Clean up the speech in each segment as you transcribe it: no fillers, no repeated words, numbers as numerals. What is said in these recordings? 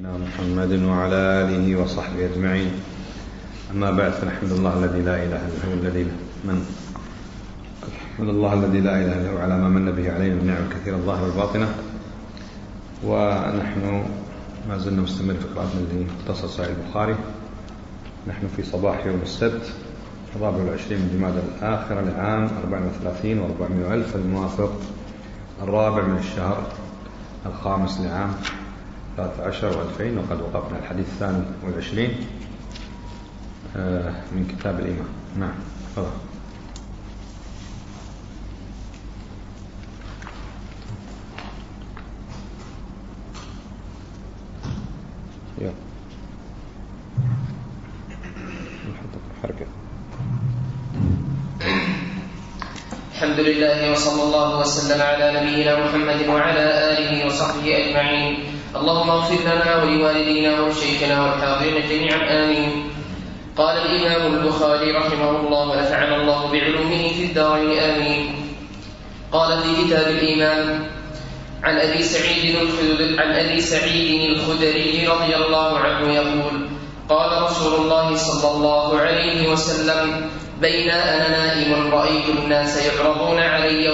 محمد وعلى آله وصحبه أجمعين. أما بعد، فنحمد الله الذي لا إله إلا هو الذي لا إله إلا هو على ما من به علينا من نعم كثيرة الظاهرة والباطنة. ونحن ما زلنا مستمر في قراءتنا لمختصر صحيح البخاري. نحن في صباح يوم السبت 24 من جمادى الآخرة لعام 34 و400 ألف، الموافق 4 من الشهر 5 لعام 13 و2000. وقد وقفنا الحديث 22 من كتاب الإيمان. نعم، تفضل. الحمد لله وصلى الله وسلم على نبينا محمد وعلى آله وصحبه أجمعين. اللهم اغفر لنا ولوالدينا ولشيخنا والحاضرين جميعا آمين. قال الإمام البخاري رحمه الله ونفعنا الله بعلومه في الدارين آمين. قال في كتاب الإيمان: عن أبي سعيد الخدري رضي الله عنه يقول: قال رسول الله صلى الله عليه وسلم: بين أنا نائم رأيت الناس يعرضون علي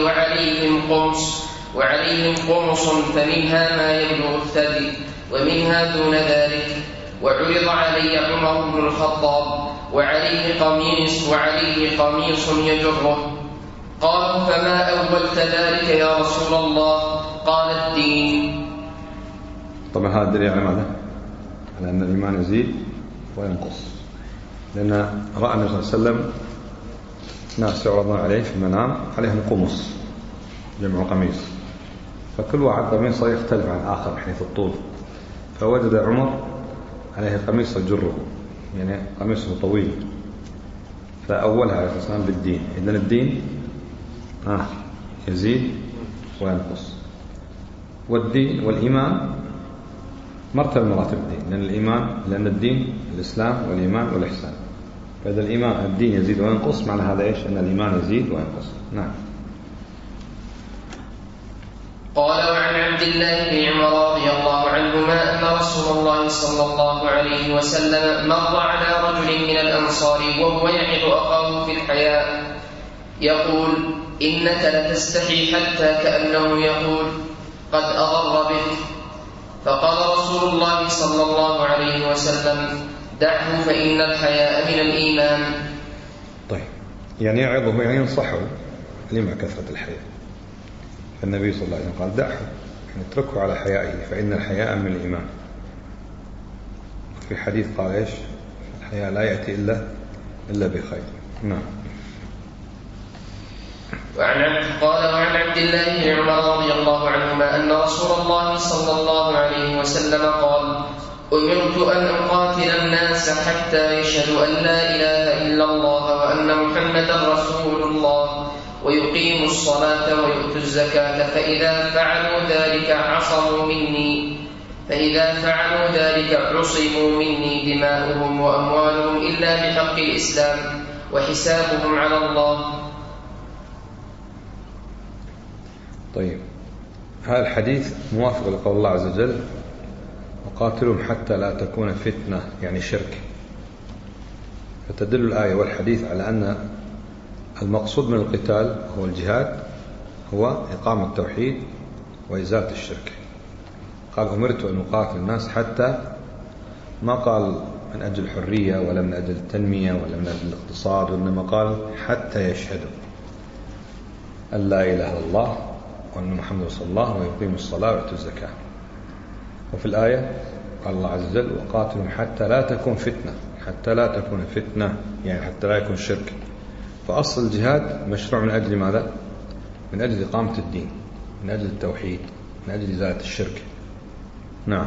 وعليهم قمص فمنها ما يبلغ الثدي ومنها دون ذلك، وعرض علي عمر بن الخطاب وعليه قميص يجره. قالوا: فما أولت ذلك يا رسول الله؟ قال: الدين. طبعا هذا دليل على ماذا؟ على أن الإيمان يزيد وينقص، لأن رأى النبي صلى الله عليه وسلم ناس يعرضون عليه في المنام عليهم قمص، جمع قميص، فكل واحد قميصه يختلف عن آخر من حيث الطول، فوجد عمر عليه قميص يجره، يعني قميصه طويل، فأولها عليه الصلاة والسلام بالدين. إذن الدين يزيد وينقص، والدين والإيمان مرتبة مراتب الدين، لأن الدين الإسلام والإيمان والإحسان، فإذا الدين يزيد وينقص، معنى هذا إيش؟ أن الإيمان يزيد وينقص. نعم. قال: وعن عبد الله بن عمر رضي الله عنهما أن رسول الله صلى الله عليه وسلم مر على رجل من الأنصار وهو يعظ أخاه في الحياء يقول: إنك لتستحي، حتى كأنه يقول: قد أضر بك. فقال رسول الله صلى الله عليه وسلم: دعه فإن الحياء من الإيمان. طيب، يعني يعظه يعني ينصحه لما كثرة الحياء، فالنبي صلى الله عليه وسلم قال: دعه، يعني اتركه على حيائه فإن الحياء من الإيمان. في حديث قال إيش؟ الحياء لا يأتي إلا بخير. نعم. وعن عبد الله بن عمر رضي الله عنهما أن رسول الله صلى الله عليه وسلم قال: أمرت أن أقاتل الناس حتى يشهدوا أن لا إله إلا الله وأن محمدا رسول الله ويقيموا الصلاة ويؤتوا الزكاة، فإذا فعلوا ذلك عصموا مني دماؤهم وأموالهم إلا بحق الإسلام وحسابهم على الله. طيب، هذا الحديث موافق لقول الله عز وجل: وقاتلهم حتى لا تكون فتنة، يعني شرك. فتدل الآية والحديث على أن المقصود من القتال هو الجهاد، هو إقامة التوحيد وإزالة الشرك. قال: أمرت أن أقاتل الناس، حتى ما قال من أجل الحرية ولا من أجل التنمية ولا من أجل الاقتصاد، وإنما قال حتى يشهدوا أن لا إله إلا الله وأن محمد رسول الله ويقيموا الصلاة ويؤتوا الزكاة. وفي الآية قال الله عز وجل: وقاتلهم حتى لا تكون فتنة، يعني حتى لا يكون شرك. فأصل الجهاد مشروع من أجل ماذا؟ من أجل إقامة الدين، من أجل التوحيد، من أجل إزالة الشرك. نعم.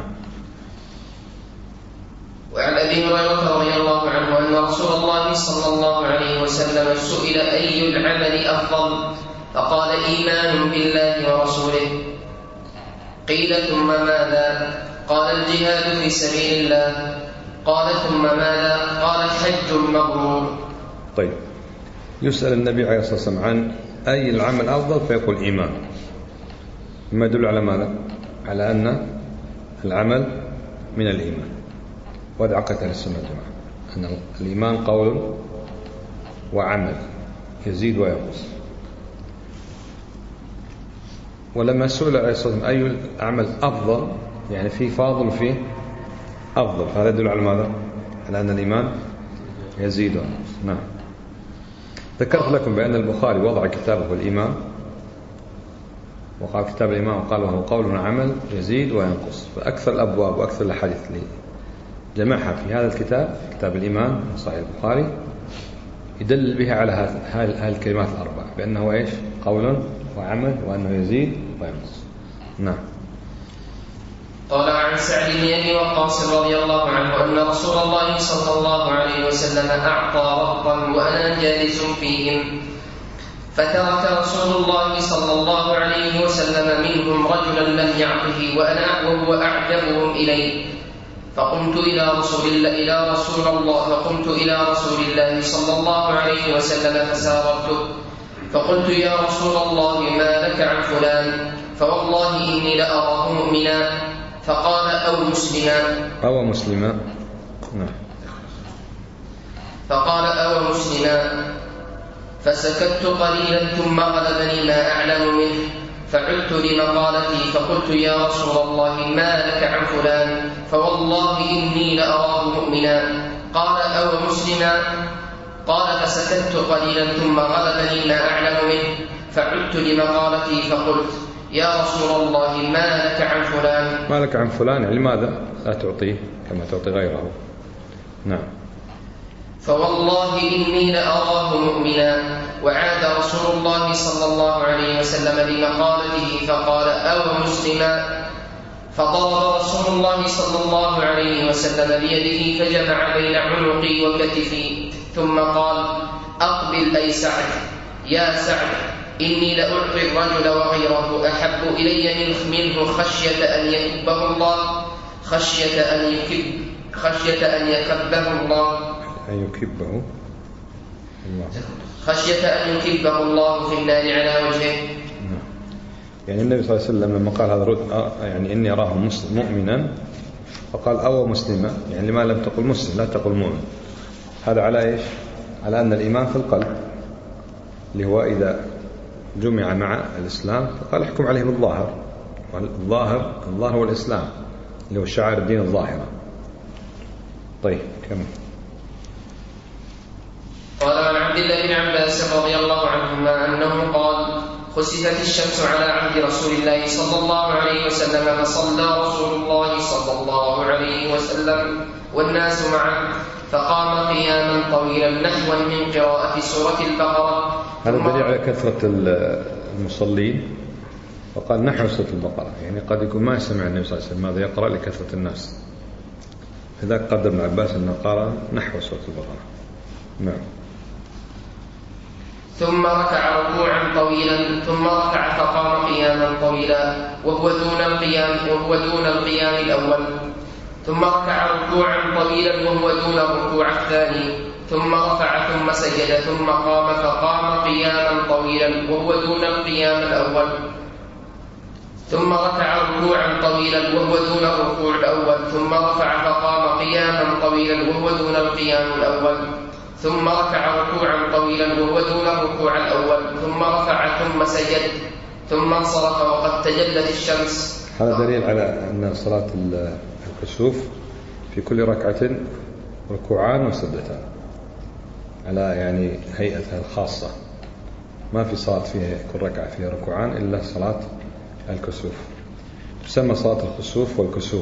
وعن أبي هريرة رضي الله عنه أن رسول الله صلى الله عليه وسلم سئل: أي العمل أفضل؟ فقال: إيمان بالله ورسوله. قيل: ثم ماذا؟ قال: الجهاد في سبيل الله. قال: ثم ماذا؟ قال: حج مبرور. طيب، يسأل النبي عليه الصلاة والسلام عن أي العمل أفضل، فيقول إيمان، مما يدل على ماذا؟ على أن العمل من الإيمان. وهذا عقيدة أهل السنة والجماعة، أن الإيمان قول وعمل يزيد وينقص. ولما سئل عليه الصلاة والسلام أي الأعمال أفضل، يعني في فاضل وفيه أفضل، فهذا يدل على ماذا؟ على أن الإيمان يزيد وينقص. نعم. ذكرت لكم بأن البخاري وضع كتابه الإيمان، وقال كتاب الإيمان وقال وهو قول وعمل يزيد وينقص. فأكثر الأبواب وأكثر الأحاديث اللي جمعها في هذا الكتاب، كتاب الإيمان من صحيح البخاري، يدل بها على هذه الكلمات الأربع، بأنه إيش؟ قول وعمل، وأنه يزيد وينقص. نعم. قال عن سعد بن أبي وقاص رضي الله عنه أن رسول الله صلى الله عليه وسلم أعطى رهطا وأنا جالس فيهم، فترك رسول الله صلى الله عليه وسلم منهم رجلا لم يعطه وهو أعجبهم إليه، فقمت إلى رسول الله صلى الله عليه وسلم فساررته، فقلت يا رسول الله ما لك عن فلان، فوالله إني لأراه مؤمنا، فقال أو مسلما فقال أو مسلما، فسكت قليلا ثم غلبني ما أعلم منه، فعدت لمقالتي فقلت يا رسول الله ما لك عن فلان، فوالله إني لأراه مؤمنا، قال أو مسلما، قال فسكت قليلا ثم غلبني ما أعلم منه، فعدت لمقالتي فقلت يا رسول الله ما لك عن فلان. ما لك عن فلان يعني لماذا لا تعطيه كما تعطي غيره؟ نعم. فوالله إني لأراه مؤمنا. وعاد رسول الله صلى الله عليه وسلم بمقالته فقال أو مسلما، فضرب رسول الله صلى الله عليه وسلم بيده فجمع بين عنقي وكتفي، ثم قال أقبل أي سعد، يا سعد إني لأعطي الرجل وغيره أحب إلي منه خشية أن يكبه الله في النار على وجهه. يعني النبي صلى الله عليه وسلم لما قال هذا يعني إني أراه مؤمنا، فقال أو مسلما، يعني لما لم تقل مسلم لا تقل مؤمن. هذا على إيش؟ على أن الإيمان في القلب، اللي هو إذا جمع مع الإسلام فقال احكم عليه بالظاهر، والظاهر هو الإسلام اللي هو شعائر الدين الظاهرة. طيب كمل. قال عن عبد الله بن عباس رضي الله عنهما أنه قال خسفت الشمس على عهد رسول الله صلى الله عليه وسلم، فصلى رسول الله صلى الله عليه وسلم والناس معه، فقام قياما طويلا نحوا من قراءة سورة البقرة. هذا دليل على كثرة المصلين، وقال نحو سورة البقرة، يعني قد يكون ما سمع النبي صلى الله عليه وسلم ماذا يقرأ لكثرة الناس، لذلك قدر ابن عباس أنه قرأ نحو سورة البقرة. نعم. ثم ركع ركوعا طويلا، ثم ركع فقام قياما طويلا وهو دون القيام الأول، ثم ركع ركوعا طويلا وهو دون الركوع الثاني، ثم رفع ثم سجد، ثم قام فقام قياما طويلا وهو دون القيام الأول، ثم ركع ركوعا طويلا وهو دون الركوع الأول، ثم رفع فقام قياما طويلا وهو دون القيام الأول، ثم ركع ركوعا طويلا وهو دون الركوع الأول، ثم رفع ثم سجد، ثم انصرف وقد تجلت الشمس. هذا دليل على أن صلاة الكسوف في كل ركعة ركوعان وسجدتان، على يعني هيئتها الخاصة، ما في صلاة فيها كل ركعة فيها ركوعان إلا صلاة الكسوف. تسمى صلاة الخسوف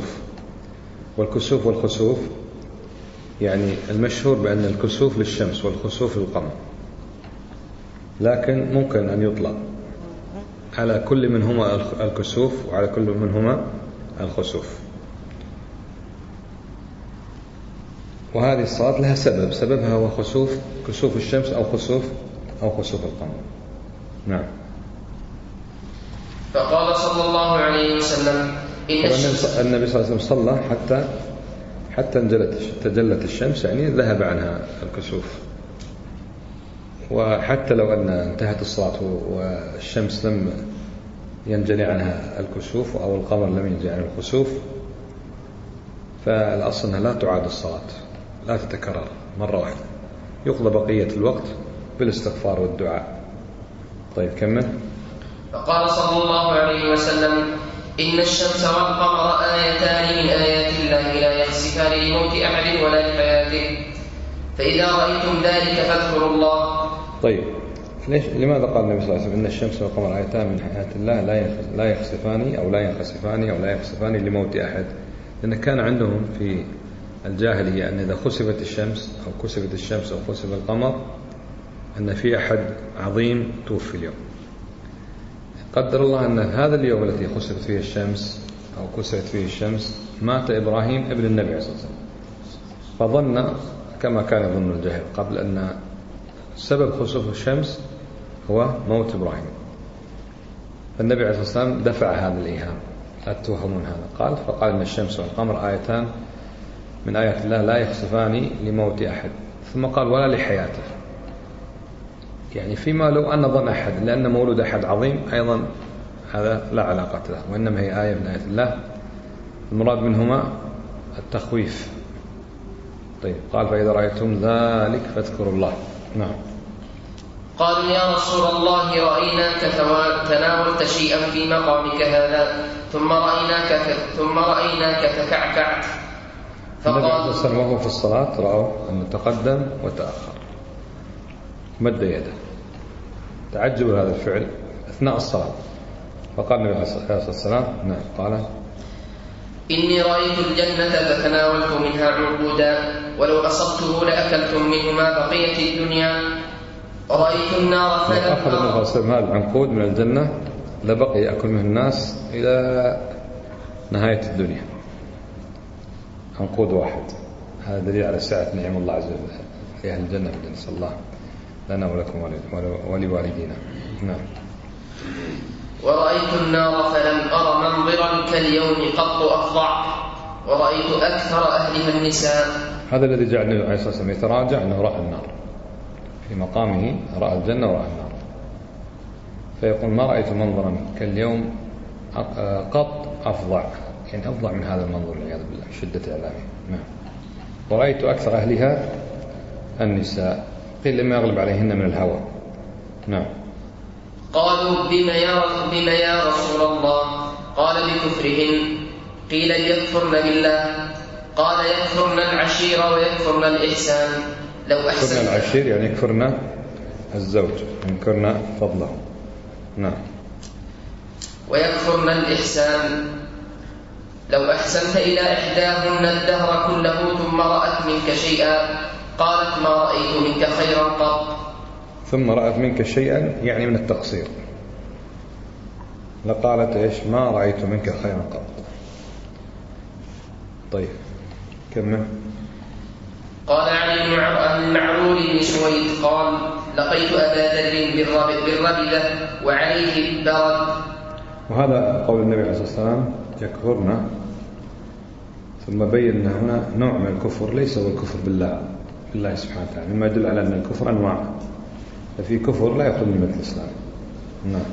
والكسوف يعني المشهور بأن الكسوف للشمس والخسوف للقمر، لكن ممكن أن يطلق على كل منهما الكسوف وعلى كل منهما الخسوف. وهذه الصلاة لها سببها هو كسوف الشمس أو خسوف القمر. نعم. فقال صلى الله عليه وسلم النبي صلى الله عليه وسلم صلى حتى تجلت الشمس، يعني ذهب عنها الكسوف. وحتى لو أن انتهت الصلاة والشمس لم ينجلي عنها الكسوف أو القمر لم ينجلي عنها الخسوف، فالأصل أنها لا تعاد الصلاة، لا تتكرر مرة واحدة، يقضى بقية الوقت بالاستغفار والدعاء. طيب كمل. فقال صلى الله عليه وسلم: إن الشمس والقمر آيتان من آيات الله لا يخسفان لموت أحد ولا لحياته، فإذا رأيتم ذلك فاذكروا الله. طيب لماذا قال النبي صلى الله عليه وسلم إن الشمس والقمر آيتان من آيات الله لا يخسفان أو لا ينخسفان أو لا يخسفان لموت أحد؟ لأن كان عندهم في الجاهلية أن إذا خسفت الشمس أو كسفت الشمس أو خسف القمر أن في أحد عظيم توفي اليوم. قدر الله أن هذا اليوم الذي خسفت فيه الشمس أو كسفت فيه الشمس مات إبراهيم ابن النبي صلى الله عليه وسلم، فظن كما كان يظن الجاهل قبل أن سبب خسوف الشمس هو موت إبراهيم. فالنبي عليه الصلاة والسلام دفع هذا الإيهام، لا تتوهمون هذا. فقال إن الشمس والقمر آيتان من آيات الله لا يخسفان لموت أحد، ثم قال ولا لحياته، يعني فيما لو أن ظن أحد لأن مولود أحد عظيم أيضا هذا لا علاقة له، وإنما هي آية من آيات الله، المراد منهما التخويف. طيب قال فإذا رأيتم ذلك فاذكروا الله. نعم. قالوا يا رسول الله رأيناك تناولت شيئا في مقامك هذا ثم رأيناك تكعكعت. فقال النبي صلى الله عليه وسلم وهو في الصلاة رأوا أنه تقدم وتأخر، مد يده، تعجب هذا الفعل أثناء الصلاة. فقال النبي عليه الصلاة والسلام نعم قال إني رأيت الجنة فتناولت منها عنقودا ولو أصبته لأكلتم منهما بقية الدنيا، ورأيت النار أخذ النبي صلى الله عليه وسلم هذا العنقود من الجنة لبقي يأكل منه الناس إلى نهاية الدنيا، عنقود واحد. هذا دليل على سعة نعم الله عز وجل في أهل الجنة، نسأل الله لنا ولكم ولوالدينا. نعم. ورأيت النار فلم أر منظرا كاليوم قط أفظع، ورأيت أكثر أهلها النساء. هذا الذي جعل النبي عليه الصلاة والسلام يتراجع أنه رأى النار في مقامه، رأى الجنة ورأى النار، فيقول ما رأيت منظرا كاليوم قط أفظع، يعني أفظع من هذا المنظر والعياذ بالله شدة إعلامه. نعم. ورأيت أكثر أهلها النساء، قيل لما يغلب عليهن من الهوى. نعم. قالوا بما يا رسول الله؟ قال بكفرهن. قيل يكفرن بالله؟ قال يكفرن العشير ويكفرن الإحسان. لو أحسن يكفرن العشير يعني يكفرن الزوج، يكفرن فضله. نعم. ويكفرن الإحسان. لو أحسنت إلى إحداهن الدهر كله ثم رأت منك شيئا قالت ما رأيت منك خيرا قط. ثم رأت منك شيئا يعني من التقصير، لقالت إيش؟ ما رأيت منك خيرا قط. طيب كمل. قال عن المعرور بن سويد قال لقيت أبا ذر بالربذة وعليه البرد. وهذا قول النبي عليه الصلاة والسلام يكفرنا، ثم بين هنا نوع من الكفر ليس هو الكفر بالله سبحانه وتعالى، مما يدل على أن الكفر أنواع، ففي كفر لا يخرج من الإسلام. نعم.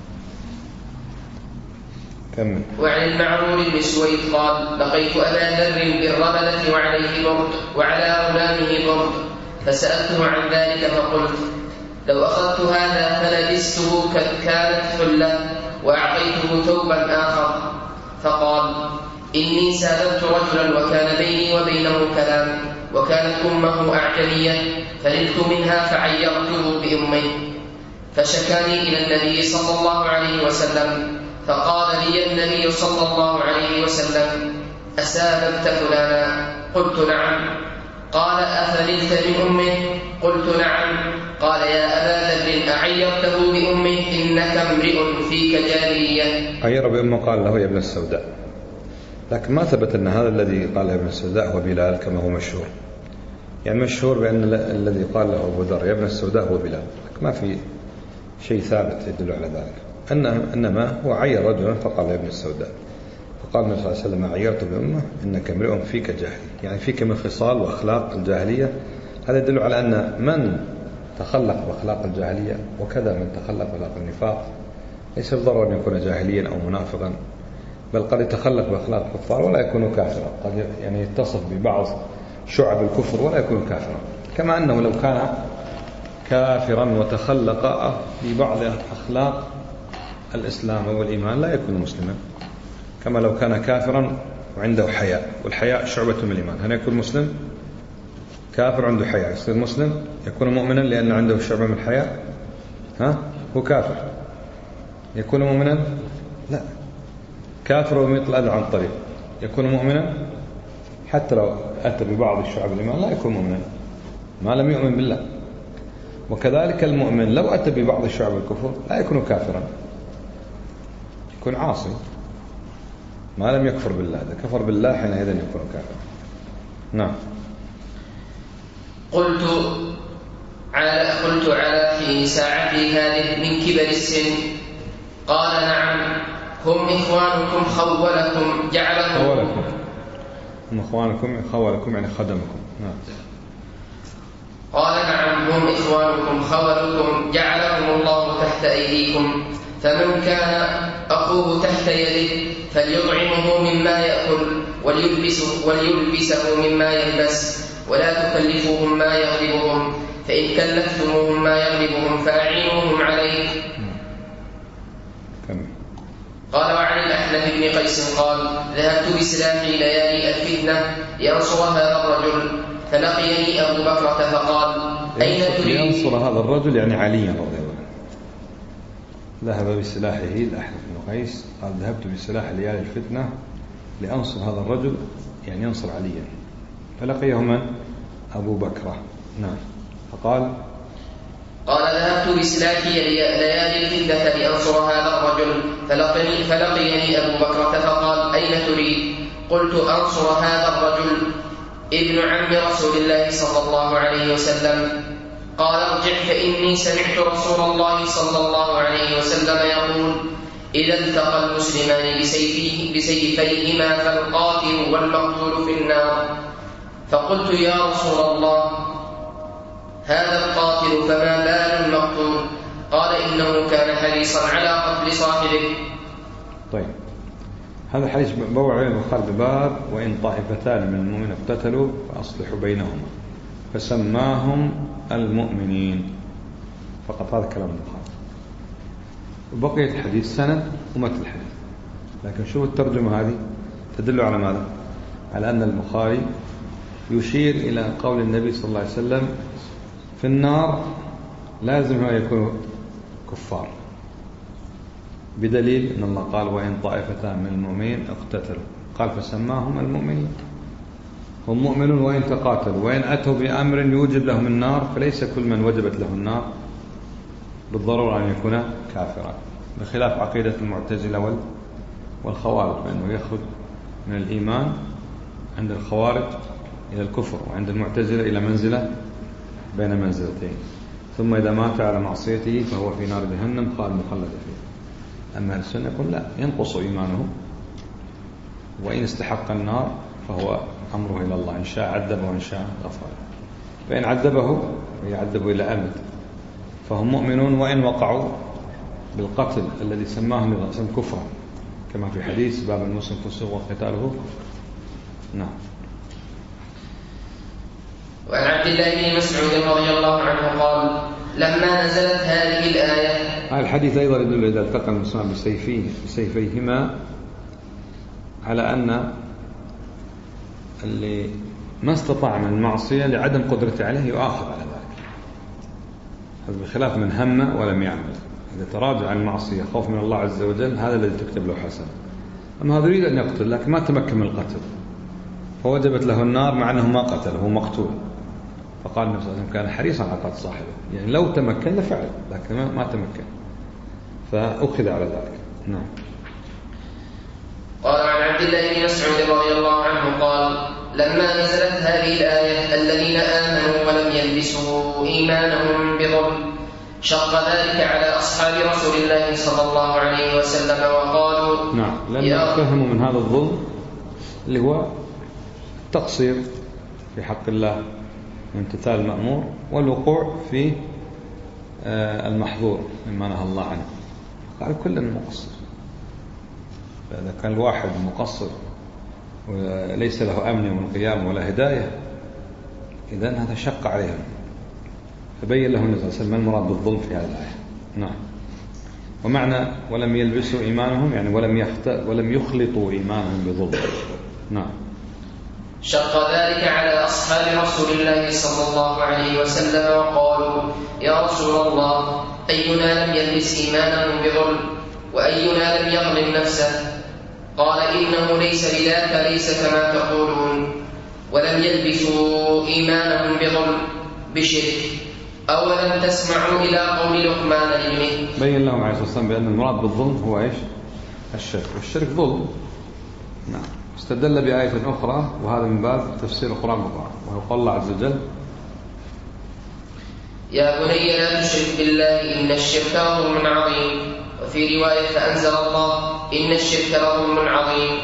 كمل. وعن المعرور بن سويد قال لقيت أبا ذر بالربذة وعليه برد وعلى غلامه برد، فسألته عن ذلك فقلت لو أخذت هذا فلبسته كانت حلة وأعطيته ثوبا آخر. فقال إني سالمت رجلا وكان بيني وبينه كلام، وكانت أمه أعجمية، فنلت منها فعيرته بأمه، فشكاني إلى النبي صلى الله عليه وسلم، فقال لي النبي صلى الله عليه وسلم أسالمت فلانا؟ قلت نعم. قال أفنلت من أمه؟ قلت نعم. قال يا أبا ذر أعيرته بأمه إنك امرئ فيك جاهلية. عير بأمه قال له يا ابن السوداء، لكن ما ثبت أن هذا الذي قال ابن السوداء هو بلال كما هو مشهور، يعني مشهور بأن الذي قال له أبو ذر يا ابن السوداء هو بلال، ما في شيء ثابت يدل على ذلك، إنما هو عير رجلا فقال يا ابن السوداء، فقال النبي صلى الله عليه وسلم عيرت بأمه إنك امرئ فيك جاهلي، يعني فيك من خصال وأخلاق الجاهلية. هذا يدل على أن من تخلق بأخلاق الجاهلية وكذا من تخلق بأخلاق النفاق ليس بالضرورة أن يكون جاهليا أو منافقا، بل قد يتخلق بأخلاق الكفار ولا يكون كافرا، قد يعني يتصف ببعض شعب الكفر ولا يكون كافرا، كما أنه لو كان كافرا وتخلق ببعض أخلاق الإسلام والإيمان لا يكون مسلما، كما لو كان كافرا وعنده حياء، والحياء شعبة من الإيمان، هل يكون مسلم؟ كافر عنده حياء يصير مسلم؟ يكون مؤمنا لأنه عنده شعبة من الحياء؟ هو كافر يكون مؤمنا؟ لا. كافر ويطل الأذى عن طريق يكون مؤمنا؟ حتى لو أتى ببعض الشعب الإيمان لا يكون مؤمنا ما لم يؤمن بالله. وكذلك المؤمن لو أتى ببعض الشعب الكفر لا يكون كافرا، يكون عاصي ما لم يكفر بالله، إذا كفر بالله حينئذ يكون كافرا. نعم. قلت على حين ساعتي هذه من كبر السن؟ قال نعم، هم إخوانكم خولكم جعلهم هم إخوانكم خولكم يعني خدمكم. نعم. قال نعم، هم إخوانكم خولكم جعلهم الله تحت أيديكم، فمن كان أخوه تحت يده فليطعمه مما يأكل وليلبسه مما يلبس، ولا تكلفوهم ما يغلبهم، فإن كلفتموهم ما يغلبهم فأعينوهم عليه. قال وعن الأحنف بن قيس قال ذهبت بسلاحي ليالي الفتنة لأنصر هذا الرجل، فلقيني أبو بكرة فقال أين تريد؟ ينصر هذا الرجل يعني عليا رضي الله عنه. ذهب بسلاحه الأحنف بن قيس قال ذهبت بسلاح ليالي الفتنة لأنصر هذا الرجل يعني ينصر عليا، فلقيه من؟ أبو بكرة. نعم. فقال ذهبت بسلاحي ليالي الفتنة لأنصر هذا الرجل، فلقيني أبو بكرة فقال أين تريد؟ قلت أنصر هذا الرجل ابن عم رسول الله صلى الله عليه وسلم. قال ارجع فإني سمعت رسول الله صلى الله عليه وسلم يقول إذا التقى المسلمان بسيفيهما فالقاتل والمقتول في النار. فقلت يا رسول الله هذا القاتل فما بال المقتول؟ قال إنه كان حريصا على قتل صاحبه. طيب، هذا الحديث بوعي البخاري بباب وإن طائفتان من المؤمنين اقتتلوا فأصلحوا بينهما فسماهم المؤمنين، فقط هذا كلام البخاري. وبقية الحديث سند ومتن الحديث، لكن شوف الترجمة هذه تدل على ماذا؟ على أن البخاري يشير إلى قول النبي صلى الله عليه وسلم في النار لازم أن يكونوا كفار، بدليل أن الله قال وإن طائفتان من المؤمنين اقتتلوا، قال فسماهم المؤمنين، هم مؤمنون وإن تقاتلوا، وإن أتوا بأمر يوجب لهم النار فليس كل من وجبت له النار بالضرورة أن يكون كافرا، بخلاف عقيدة المعتزلة والخوارج بأنه يخرج من الإيمان عند الخوارج إلى الكفر، وعند المعتزلة إلى منزلة بين منزلتين، ثم إذا مات على معصيته فهو في نار جهنم مخلد فيه. أما السنة يقول لا، ينقص إيمانه، وإن استحق النار فهو أمره إلى الله، إن شاء عذبه وإن شاء غفر، فإن عذبه يعذب إلى أبد فهم مؤمنون وإن وقعوا بالقتل الذي سماه الرسول كفرا، كما في حديث باب المسلم فسوق وقتاله كفر. نعم. وعن عبد الله بن مسعود رضي الله عنه قال لما نزلت هذه الآية. الحديث أيضا يدل إذا التقى المسلمان بسيفيهما على أن اللي ما استطاع من المعصية لعدم قدرته عليه يؤاخذ على ذلك، هذا بخلاف من هم ولم يعمل، إذا تراجع عن المعصية خوف من الله عز وجل هذا الذي تكتب له حسنة. أما هذا يريد أن يقتل لكن ما تمكن من القتل فوجبت له النار مع أنه ما قتل، هو مقتول، فقال النبي صلى الله عليه وسلم كان حريصا على قتل صاحبه، يعني لو تمكن لفعل لكن ما تمكن فأخذ على ذلك. نعم. قال عن عبد الله بن مسعود رضي الله عنه قال لما نزلت هذه الآية الذين آمنوا ولم يلبسوا إيمانهم بظلم شق ذلك على أصحاب رسول الله صلى الله عليه وسلم وقالوا نعم، لأن فهموا من هذا الظلم اللي هو التقصير في حق الله وامتثال المأمور والوقوع في المحظور مما نهى الله عنه، قال كلنا مقصر، فإذا كان الواحد مقصر وليس له أمن يوم القيامة ولا هداية إذن هذا شق عليهم. فبين لهم النبي صلى الله عليه وسلم ما المراد بالظلم في هذه الآية. نعم. ومعنى ولم يلبسوا إيمانهم يعني ولم يخلطوا إيمانهم بظلم. نعم. شق ذلك على أصحاب رسول الله صلى الله عليه وسلم وقالوا يا رسول الله أينا لم يلبس إيمانه بظلم وأينا لم يظلم نفسه؟ قال إنه ليس لذاك، ليس كما تقولون، ولم يلبسوا إيمانهم بظلم بشرك. أولم تسمعوا إلى قول لقمان لابنه. بين لهم عليه الصلاة والسلام بأن المراد بالظلم هو إيش؟ الشرك، والشرك ظلم. نعم. استدل بآية أخرى وهذا من باب تفسير القرآن بالقرآن، وهو قول الله عز وجل يا بني لا تشرك بالله إن الشرك لظلم عظيم، وفي رواية فأنزل الله إن الشرك لظلم عظيم.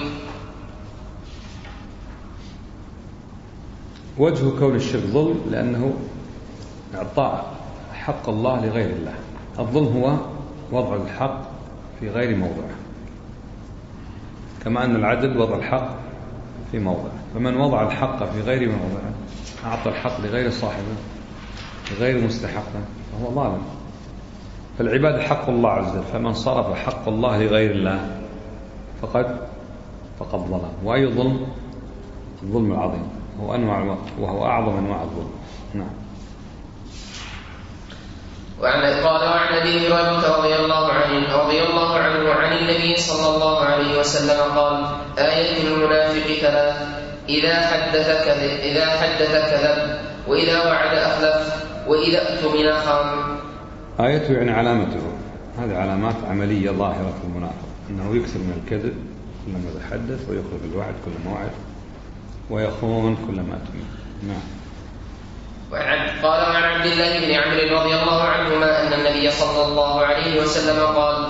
وجه كون الشرك ظلم لأنه إعطاء حق الله لغير الله. الظلم هو وضع الحق في غير موضعه، كما أن العدل وضع الحق في موضعه. فمن وضع الحق في غير موضعه أعطى الحق لغير صاحبه لغير مستحقه فهو ظالم. فالعباد حق الله عز وجل، فمن صرف حق الله لغير الله فقد ظلم. وأي ظلم؟ الظلم العظيم وهو أعظم أنواع الظلم. نعم. وعن أبي هريرة رضي الله عنه عن النبي صلى الله عليه وسلم قال آية المنافق ثلاث: إذا حدث كذب، وإذا وعد أخلف، وإذا اؤتمن خان. آيته يعني علامته. هذه علامات عملية ظاهرة في المنافق، أنه يكثر من الكذب كلما يتحدث، ويخلف الوعد كلما وعد، ويخون كلما أتمن. نعم. قال عن عبد الله بن عمرو رضي الله عنهما أن النبي صلى الله عليه وسلم قال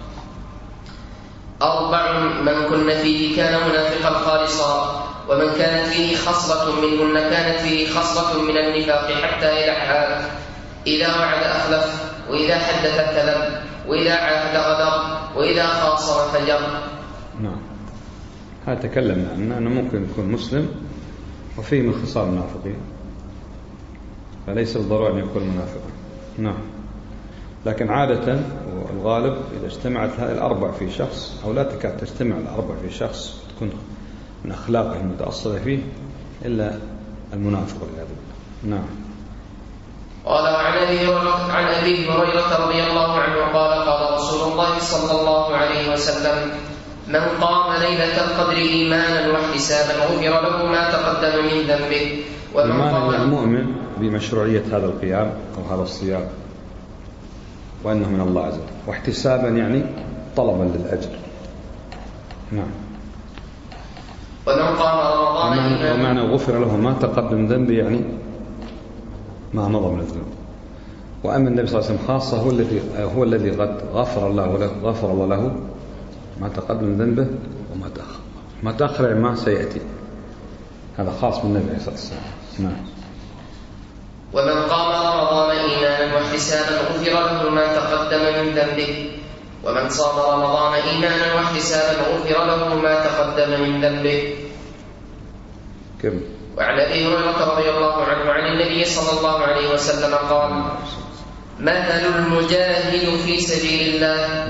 4 من كن فيه كان منافقا خالصا، ومن كانت فيه خصلة منهن كانت فيه خصلة من النفاق حتى يدعها: إذا وعد أخلف، وإذا حدث كذب، وإذا عاهد غدر، وإذا خاصم فجر. نعم. هذا تكلمنا عنه أنه ممكن يكون مسلم وفيه من خصال المنافقين، فليس بالضرورة أن يكون منافقا. نعم. لكن عادة والغالب إذا اجتمعت هذه الأربع في شخص، أو لا تكاد تجتمع الأربع في شخص تكون من أخلاقه المتأصلة فيه إلا المنافق والعياذ بالله. نعم. قال عن أبي هريرة رضي الله عنه قال قال رسول الله صلى الله عليه وسلم: من قام ليلة القدر إيمانا واحتسابا غفر له ما تقدم من ذنبه. إيمانا المؤمن بمشروعية هذا القيام أو هذا الصيام وأنه من الله عز وجل، واحتسابا يعني طلبا للأجر. نعم. ومن قام رمضان ومعنى غفر له ما تقدم ذنبه يعني ما مضى من الذنوب. وأما النبي صلى الله عليه وسلم خاصة هو الذي قد غفر الله له ما تقدم من ذنبه وما تأخر. ما تأخر يعني ما سيأتي، هذا خاص من النبي عليه الصلاة والسلام. نعم. ومن قام رمضان إيمانا واحتسابا غفر له ما تقدم من ذنبه. ومن صام رمضان إيمانا واحتسابا غفر له ما تقدم من ذنبه. كم. وعن أبي هريرة رضي الله عنه عن النبي صلى الله عليه وسلم قال: مثل المجاهد في سبيل الله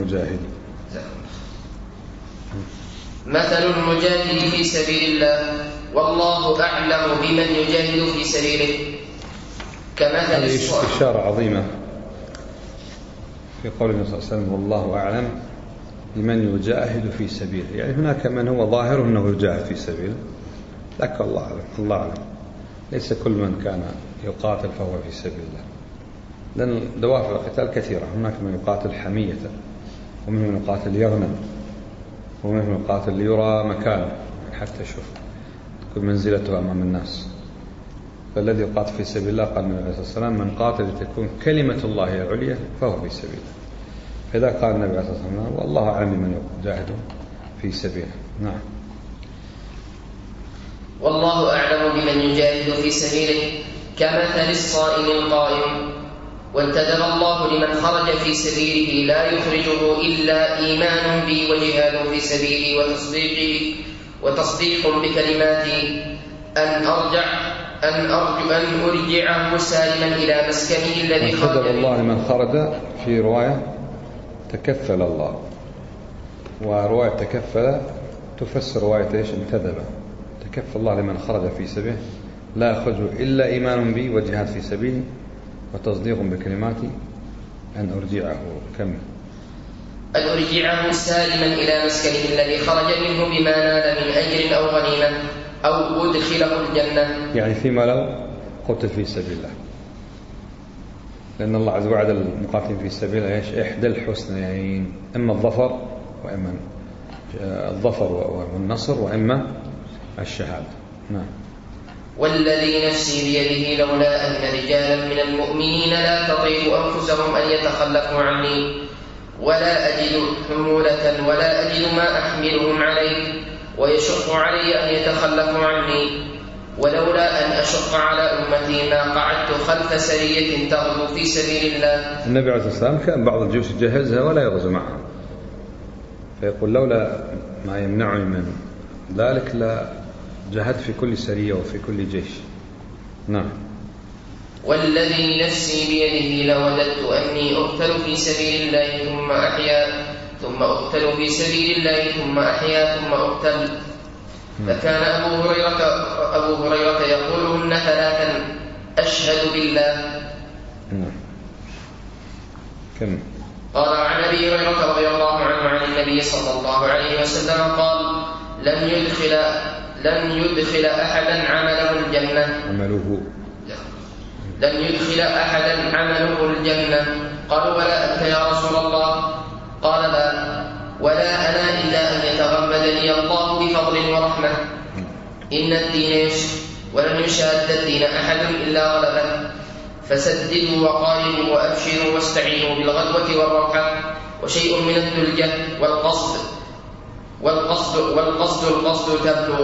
مثل المجاهد في سبيل الله والله أعلم بمن يجاهد في سبيله كمثل هذه إشارة عظيمة في قول النبي صلى الله عليه وسلم: والله أعلم بمن يجاهد في سبيله. يعني هناك من هو ظاهر أنه يجاهد في سبيله، لكن الله أعلم. ليس كل من كان يقاتل فهو في سبيل الله، لأن دوافع القتال كثيرة. هناك من يقاتل حمية، ومن يقاتل يغنم، ومن يقاتل ليرى مكانه حتى يشوف تكون منزلته أمام الناس. فالذي يقاتل في سبيل الله قال النبي عليه الصلاة والسلام: من قاتل لتكون كلمة الله هي العليا فهو في سبيله. فإذا قال النبي عليه الصلاة والسلام: والله أعلم بمن يجاهد في سبيله. نعم. والله أعلم بمن يجاهد في سبيله كمثل الصائم القائم. وانتدب الله لمن خرج في سبيله لا يخرجه إلا إيمان بي وجهاد في سبيلي وتصديق بكلماتي أن أرجعه سالما إلى مسكنه الذي خرج. انتدب الله لمن خرج، في رواية تكفل الله، ورواية تكفل تفسر رواية ايش؟ انتدب. تكفل الله لمن خرج في سبيله لا يخرجه إلا إيمان بي وجهاد في سبيلي وتصديق بكلماتي أن أرجعه. كمل. أن أرجعه سالما إلى مسكنه الذي خرج منه بما نال من أجر أو غنيمة أو أدخله الجنة، يعني فيما لو قتل في سبيل الله، لأن الله عز وجل المقاتلين في سبيل الله إحدى الحسنيين، إما الظفر وإما والنصر وإما الشهادة. نعم. والذي نفسي بيده لولا أن رجالا من المؤمنين لا تطيق أنفسهم أن يتخلفوا عني ولا أجد حمولة ولا أجد ما أحملهم عليه ويشق علي أن يتخلفوا عني، ولولا أن أشق على أمتي ما قعدت خلف سرية تغزو في سبيل الله. النبي عليه الصلاة والسلام كان بعض الجيوش يجهزها ولا يغزو معها، فيقول لولا ما يمنعني من ذلك لا جاهدت في كل سرية وفي كل جيش. نعم. والذي نفسي بيده لوددت أني أقتل في سبيل الله ثم أحيا ثم أقتل في سبيل الله ثم أحيا ثم أقتل. فكان أبو هريرة يقولهن ثلاثا أشهد بالله. كم؟ قال عن أبي هريرة رضي الله عنه عن النبي صلى الله عليه وسلم قال لن يدخل أحدا عمله الجنة. لن يدخل أحدا عمله الجنة. قالوا ولا أنت يا رسول الله؟ قال لا، ولا أنا إلا أن يتغمدني الله بفضل ورحمة. إن الدين يسر ولن يشاد الدين أحد إلا غلبه، فسددوا وقاربوا وأبشروا واستعينوا بالغدوة والروحة، وشيء من الدلجة والقصد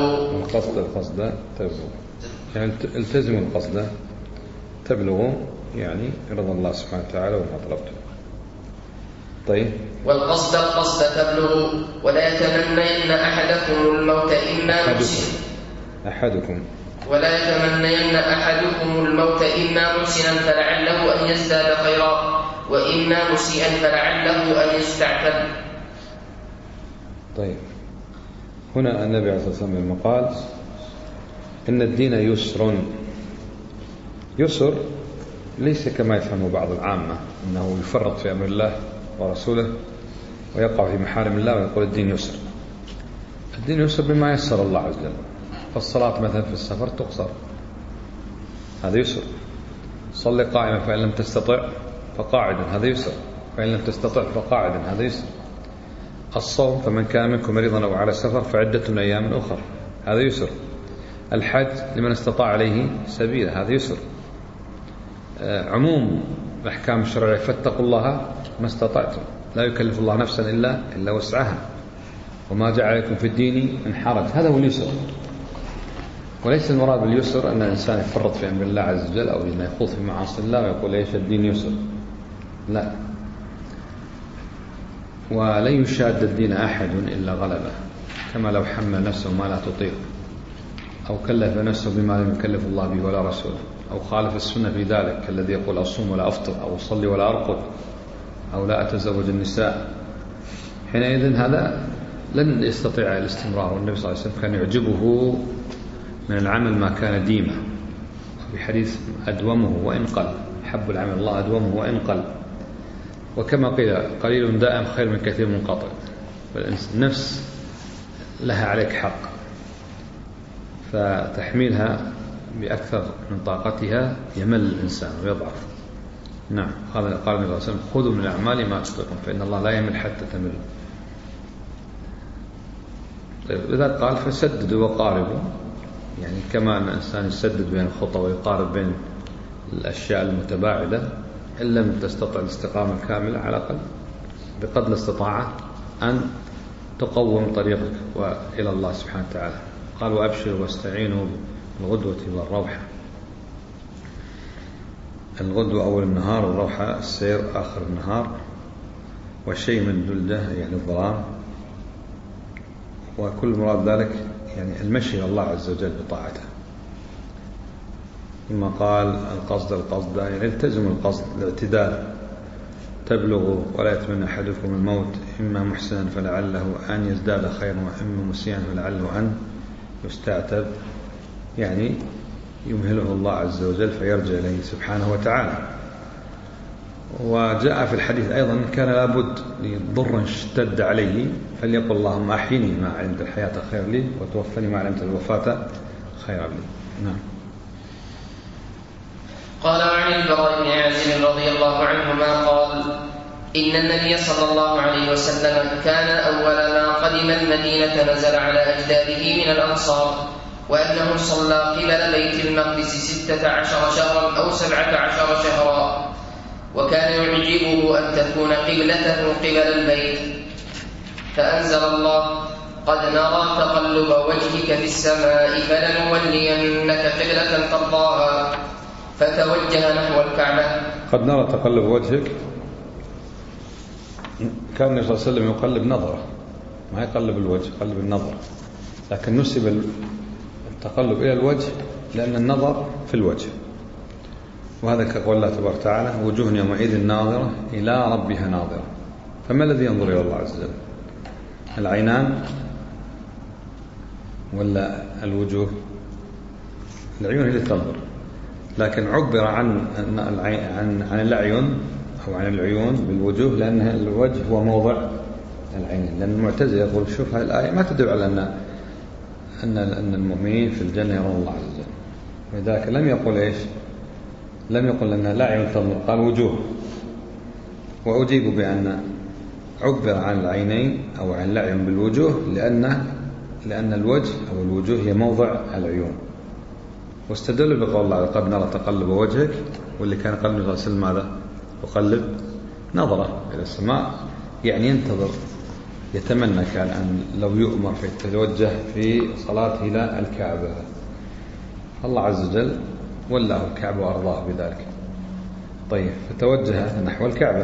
تبلغ. يعني التزموا القصد تبلغوا، يعني رضا الله سبحانه وتعالى وما طلبته. طيب. والقصد تبلغ، ولا يتمنين أحدكم الموت إما محسنا. ولا يتمنين أحدكم الموت إما محسنا فلعله أن يزداد خيرا، وإما مسيئا فلعله أن يستعتب. طيب. هنا النبي عليه الصلاة والسلام لما قال إن الدين يسر ليس كما يفهم بعض العامة أنه يفرط في أمر الله ورسوله ويقع في محارم الله ويقول الدين يسر. الدين يسر بما يسر الله عز وجل. فالصلاة مثلا في السفر تقصر، هذا يسر. صلي قائما فإن لم تستطع فقاعدا، هذا يسر. فإن لم تستطع فقاعدا، هذا يسر. الصوم فمن كان منكم مريضا أو على سفر فعدة من أيام أخرى، هذا يسر. الحج لمن استطاع عليه سبيلا، هذا يسر. عموم الأحكام الشرعية فاتقوا الله ما استطعتم، لا يكلف الله نفسا إلا وسعها، وما جعل لكم في الدين من حرج، هذا هو اليسر. وليس المراد باليسر أن الإنسان يفرط في أمر الله عز وجل أو أن يخوض في معاصي الله ويقول إيش الدين يسر، لا. ولن يشاد الدين أحد إلا غلبه، كما لو حمل نفسه ما لا تطيق، أو كلف نفسه بما لم يكلف الله به ولا رسوله، أو خالف السنة في ذلك كالذي يقول أصوم ولا أفطر، أو أصلي ولا أرقد، أو لا أتزوج النساء. حينئذ هذا لن يستطيع الاستمرار. والنبي صلى الله عليه وسلم كان يعجبه من العمل ما كان ديمة، في حديث أدومه وإن قل، حب العمل الله أدومه وإن قل. وكما قيل قليل دائم خير من كثير منقطع. فالنفس لها عليك حق، فتحميلها بأكثر من طاقتها يمل الإنسان ويضعف. نعم. قال النبي صلى الله عليه وسلم خذوا من الأعمال ما تطيقون فإن الله لا يمل حتى تمل. إذا قال فسددوا وقاربوا، يعني كما أن الإنسان يسدد بين الخطى ويقارب بين الأشياء المتباعدة، إن لم تستطع الاستقامة الكاملة على الأقل بقدر الاستطاعة أن تقوم طريقك وإلى الله سبحانه وتعالى. قال وأبشروا واستعينوا بالغدوة والروحة. الغدو أول النهار، والروحة السير آخر النهار، والشيء من دلدة يعني الظلام. وكل مراد ذلك يعني المشي إلى الله عز وجل بطاعته. ثم قال القصد يعني التزم القصد، الاعتدال، تبلغوا ولا يتمنى أحدكم الموت إما محسنا فلعله أن يزداد خيرا وإما مسيئا فلعله أن يستعتب، يعني يمهله الله عز وجل فيرجع إليه سبحانه وتعالى. وجاء في الحديث أيضا كان لابد لضر اشتد عليه فليقل اللهم أحيني ما علمت الحياة خير لي وتوفني ما علمت الوفاة خيرا لي. نعم. قال عن البراء بن عازب رضي الله عنهما قال إن النبي صلى الله عليه وسلم كان أول ما قدم المدينة نزل على أجداده من الأنصار، وأنه صلى قبل بيت المقدس 16 شهرا أو 17 شهرا، وكان يعجبه أن تكون قبلته قبل البيت. فأنزل الله قد نرى تقلب وجهك في السماء فلنولينك قبلة ترضاها، فتوجه نحو الكعبة. قد نرى تقلب وجهك، كان النبي صلى الله عليه وسلم يقلب نظره، ما يقلب الوجه، يقلب النظر، لكن نسب التقلب إلى الوجه لأن النظر في الوجه. وهذا كقول الله تبارك وتعالى وجوه يومئذ ناظرة إلى ربها ناظرة. فما الذي ينظر إلى الله عز وجل؟ العينان ولا الوجوه؟ العيون هي اللي تنظر، لكن عبر عن الأعين أو عن العيون بالوجوه لأن الوجه هو موضع العين. لأن المعتزلة يقول شوف هذه الآية ما تدل على أن المؤمنين في الجنة يرون الله عز وجل، ولذلك لم يقل إيش؟ لم يقل أن لا عيون تنظر، قال وجوه. وأجيب بأن عبر عن العينين أو عن الأعين بالوجوه لأن الوجه أو الوجوه هي موضع العيون. واستدلوا بقول الله قد نرى تقلب وجهك، واللي كان قلب النبي صلى الله عليه وسلم ماذا؟ يقلب نظره إلى السماء، يعني ينتظر، يتمنى كان أن لو يؤمر فيتوجه في صلاته إلى الكعبة. الله عز وجل ولاه الكعبة وأرضاه بذلك. طيب فتوجه نحو الكعبة.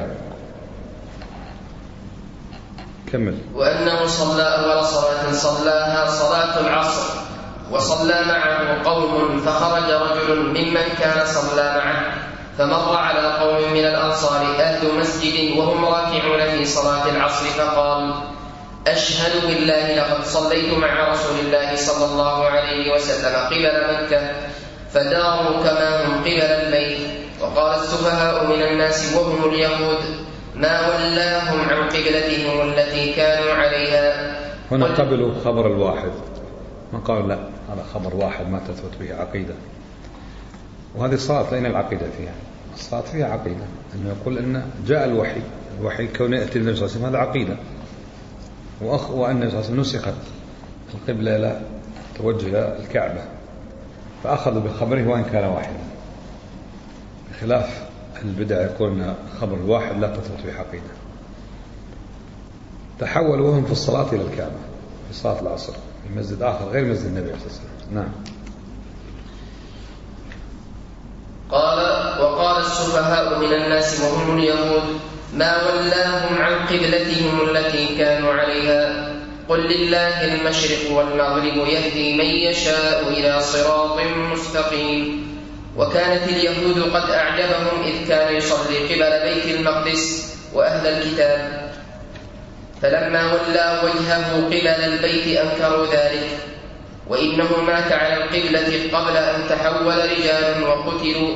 كمل. وأنه صلى أول صلاة صلاها صلاة العصر، وصلى معه قوم، فخرج رجل ممن كان صلى معه فمر على قوم من الأنصار أهل مسجد وهم راكعون في صلاة العصر، فقال أشهد بالله لقد صليت مع رسول الله صلى الله عليه وسلم قبل مكة، فداروا كما هم قبل البيت. وقال السفهاء من الناس وهم اليهود ما ولاهم عن قبلتهم التي كانوا عليها. هنا قبلوا خبر الواحد، ما قالوا لا هذا خبر واحد ما تثبت به عقيدة. وهذه الصلاة لأين العقيدة فيها؟ الصلاة فيها عقيدة، أنه يقول أن جاء الوحي كون يأتي النبي صلى الله عليه وسلم هذا عقيدة. وأن النبي صلى الله عليه وسلم نسخت القبلة إلى توجه الكعبة، فأخذوا بخبره وإن كان واحدا، بخلاف البدع يقول أن خبر الواحد لا تثبت به عقيدة. تحولوا وهم في الصلاة إلى الكعبة في صلاة العصر في مسجد آخر غير مسجد النبي صلى الله عليه وسلم. نعم. وقال السفهاء من الناس وهم اليهود ما ولاهم عن قبلتهم التي كانوا عليها، قل لله المشرق والمغرب يهدي من يشاء إلى صراط مستقيم. وكانت اليهود قد أعجبهم إذ كان يصلي قبل بيت المقدس وأهل الكتاب، فلما ولى وجهه قبل البيت أنكروا ذلك، وإنه مات على القبلة قبل أن تحول رجال وقتلوا،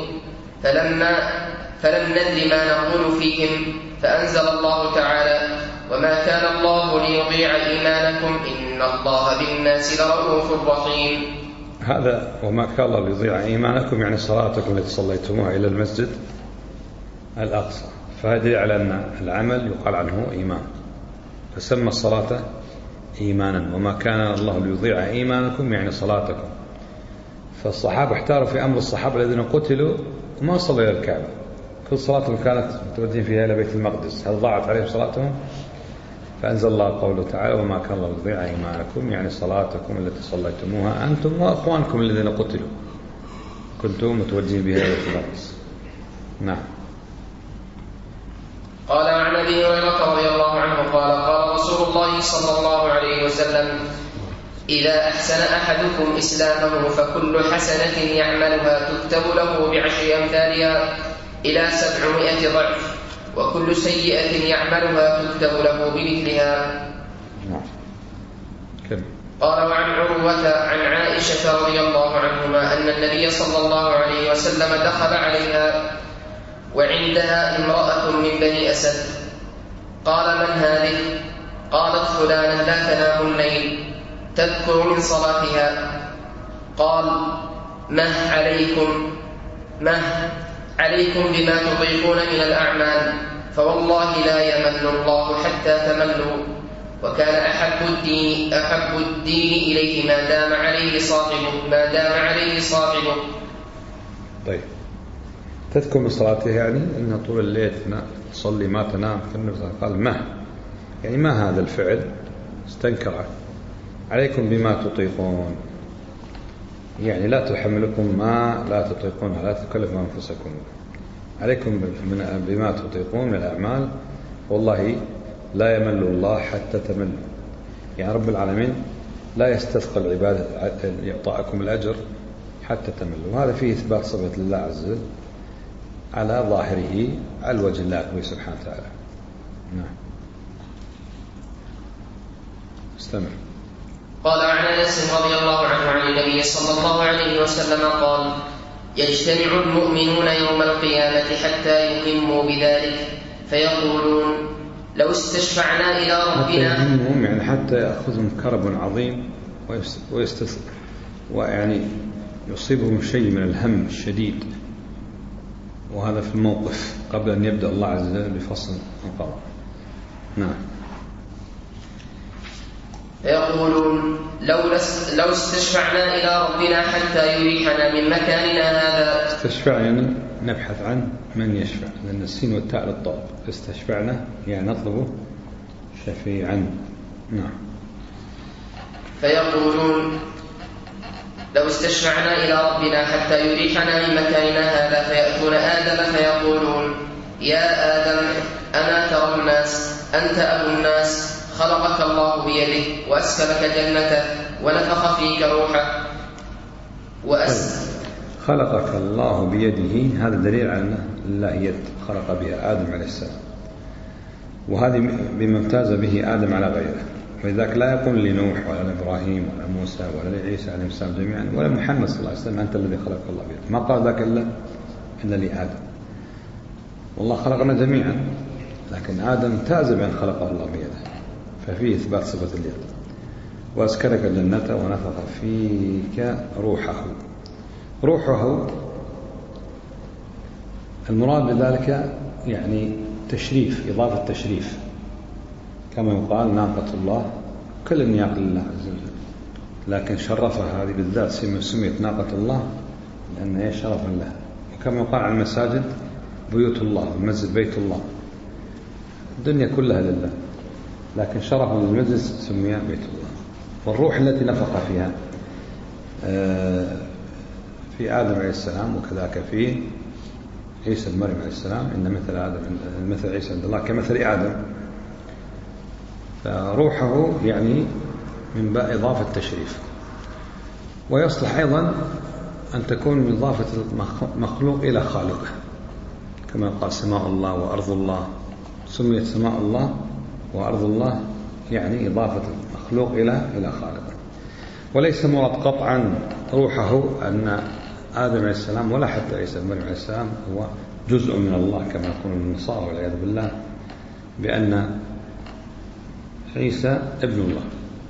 فلم ندر ما نقول فيهم، فأنزل الله تعالى وما كان الله ليضيع إيمانكم إن الله بالناس لرؤوف رحيم. هذا وما كان الله ليضيع إيمانكم يعني صلاتكم التي صليتموها إلى المسجد الأقصى، فهذا على أن العمل يقال عنه إيمان، فسمى الصلاة إيمانا. وما كان الله ليضيع إيمانكم يعني صلاتكم. فالصحابة احتاروا في أمر الصحابة الذين قتلوا وما صلوا إلى الكعبة، كل صلاتهم كانت متوجهين فيها إلى بيت المقدس، هل ضاعت عليهم صلاتهم؟ فأنزل الله قوله تعالى وما كان الله ليضيع إيمانكم يعني صلاتكم التي صليتموها أنتم وأخوانكم الذين قتلوا كنتم متوجهين بها إلى بيت المقدس. نعم. قال عن أبي هريرة رضي الله عنه قال قال رسول الله صلى الله عليه وسلم إذا أحسن أحدكم إسلامه فكل حسنة يعملها تكتب له بعشر أمثالها إلى 700 ضعف وكل سيئة يعملها تكتب له بمثلها. قال وعن عروة عن عائشة رضي الله عنهما أن النبي صلى الله عليه وسلم دخل عليها وعندها امرأة من بني أسد. قال من هذه؟ قالت فلانة لا تنام الليل تذكر من صلاتها. قال مه عليكم بما تطيقون من الأعمال فوالله لا يمن الله حتى تملوا وكان أحب الدين إليه ما دام عليه صاحبه. طيب تذكر من صلاتها يعني أن طول الليل تصلي ما تنام. فالنبي قال ما يعني ما هذا الفعل استنكره. عليكم بما تطيقون يعني لا تحملكم ما لا تطيقون لا تكلفوا أنفسكم. عليكم بما تطيقون من الأعمال والله لا يمل الله حتى تملوا. يعني رب العالمين لا يستثقل العبادة يعطاكم الأجر حتى تملوا. وهذا فيه إثبات صفة لله عز وجل على ظاهره على وجه الله سبحانه وتعالى. نعم. استمر. قال عن أنس رضي الله عنه عن النبي صلى الله عليه وسلم قال يجتمع المؤمنون يوم القيامة حتى يقيموا بذلك فيقولون لو استشفعنا إلى ربنا يعني حتى يأخذهم كرب عظيم ويعني يصيبهم شيء من الهم الشديد وهذا في الموقف قبل أن يبدأ الله عز وجل بفصل القضاء. نعم. فيقولون لو استشفعنا إلى ربنا حتى يريحنا من مكاننا هذا. استشفع يعني نبحث عن من يشفع لأن السين والتاء للطلب. استشفعنا يعني نطلب شفيعا. نعم. فيقولون لو استشفعنا إلى ربنا حتى يريحنا من مكاننا هذا فيأتون آدم فيقولون يا آدم أما ترى الناس أنت أبو الناس خلقك الله بيده وأسكنك جنته ونفخ فيك روحه خلقك الله بيده. هذا دليل على أن الله يد خلق بها آدم عليه السلام وهذه بما امتاز به آدم على غيره. ولذلك لا يقول لنوح ولا لإبراهيم ولا موسى ولا لعيسى عليه السلام جميعا ولا محمد صلى الله عليه وسلم أنت الذي خلق الله بيده. ما قال ذاك إلا لآدم. والله خلقنا جميعا لكن آدم امتاز بأن خلقه الله بيده ففيه إثبات صفة اليد. وأسكنك جنته ونفخ فيك روحه المراد بذلك يعني تشريف إضافة تشريف كما يقال ناقة الله كل النياق لله عز وجل لكن شرفها هذه بالذات سميت ناقة الله لأن هي شرفا له. وكما يقال عن المساجد بيوت الله المسجد بيت الله الدنيا كلها لله لكن شرفا للمسجد سمي بيت الله. والروح التي نفخ فيها في آدم عليه السلام وكذلك في عيسى بن مريم عليه السلام إن مثل عيسى عند الله كمثل آدم. فروحه يعني من باب إضافة التشريف. ويصلح أيضا أن تكون من إضافة المخلوق إلى خالقه كما قال سماء الله وأرض الله سميت سماء الله وأرض الله يعني إضافة المخلوق إلى خالقه. وليس مراد قطعا روحه أن آدم عليه السلام ولا حتى عيسى بن مريم عليه السلام هو جزء من الله كما يقول النصارى والعياذ بالله بأن عيسى ابن الله.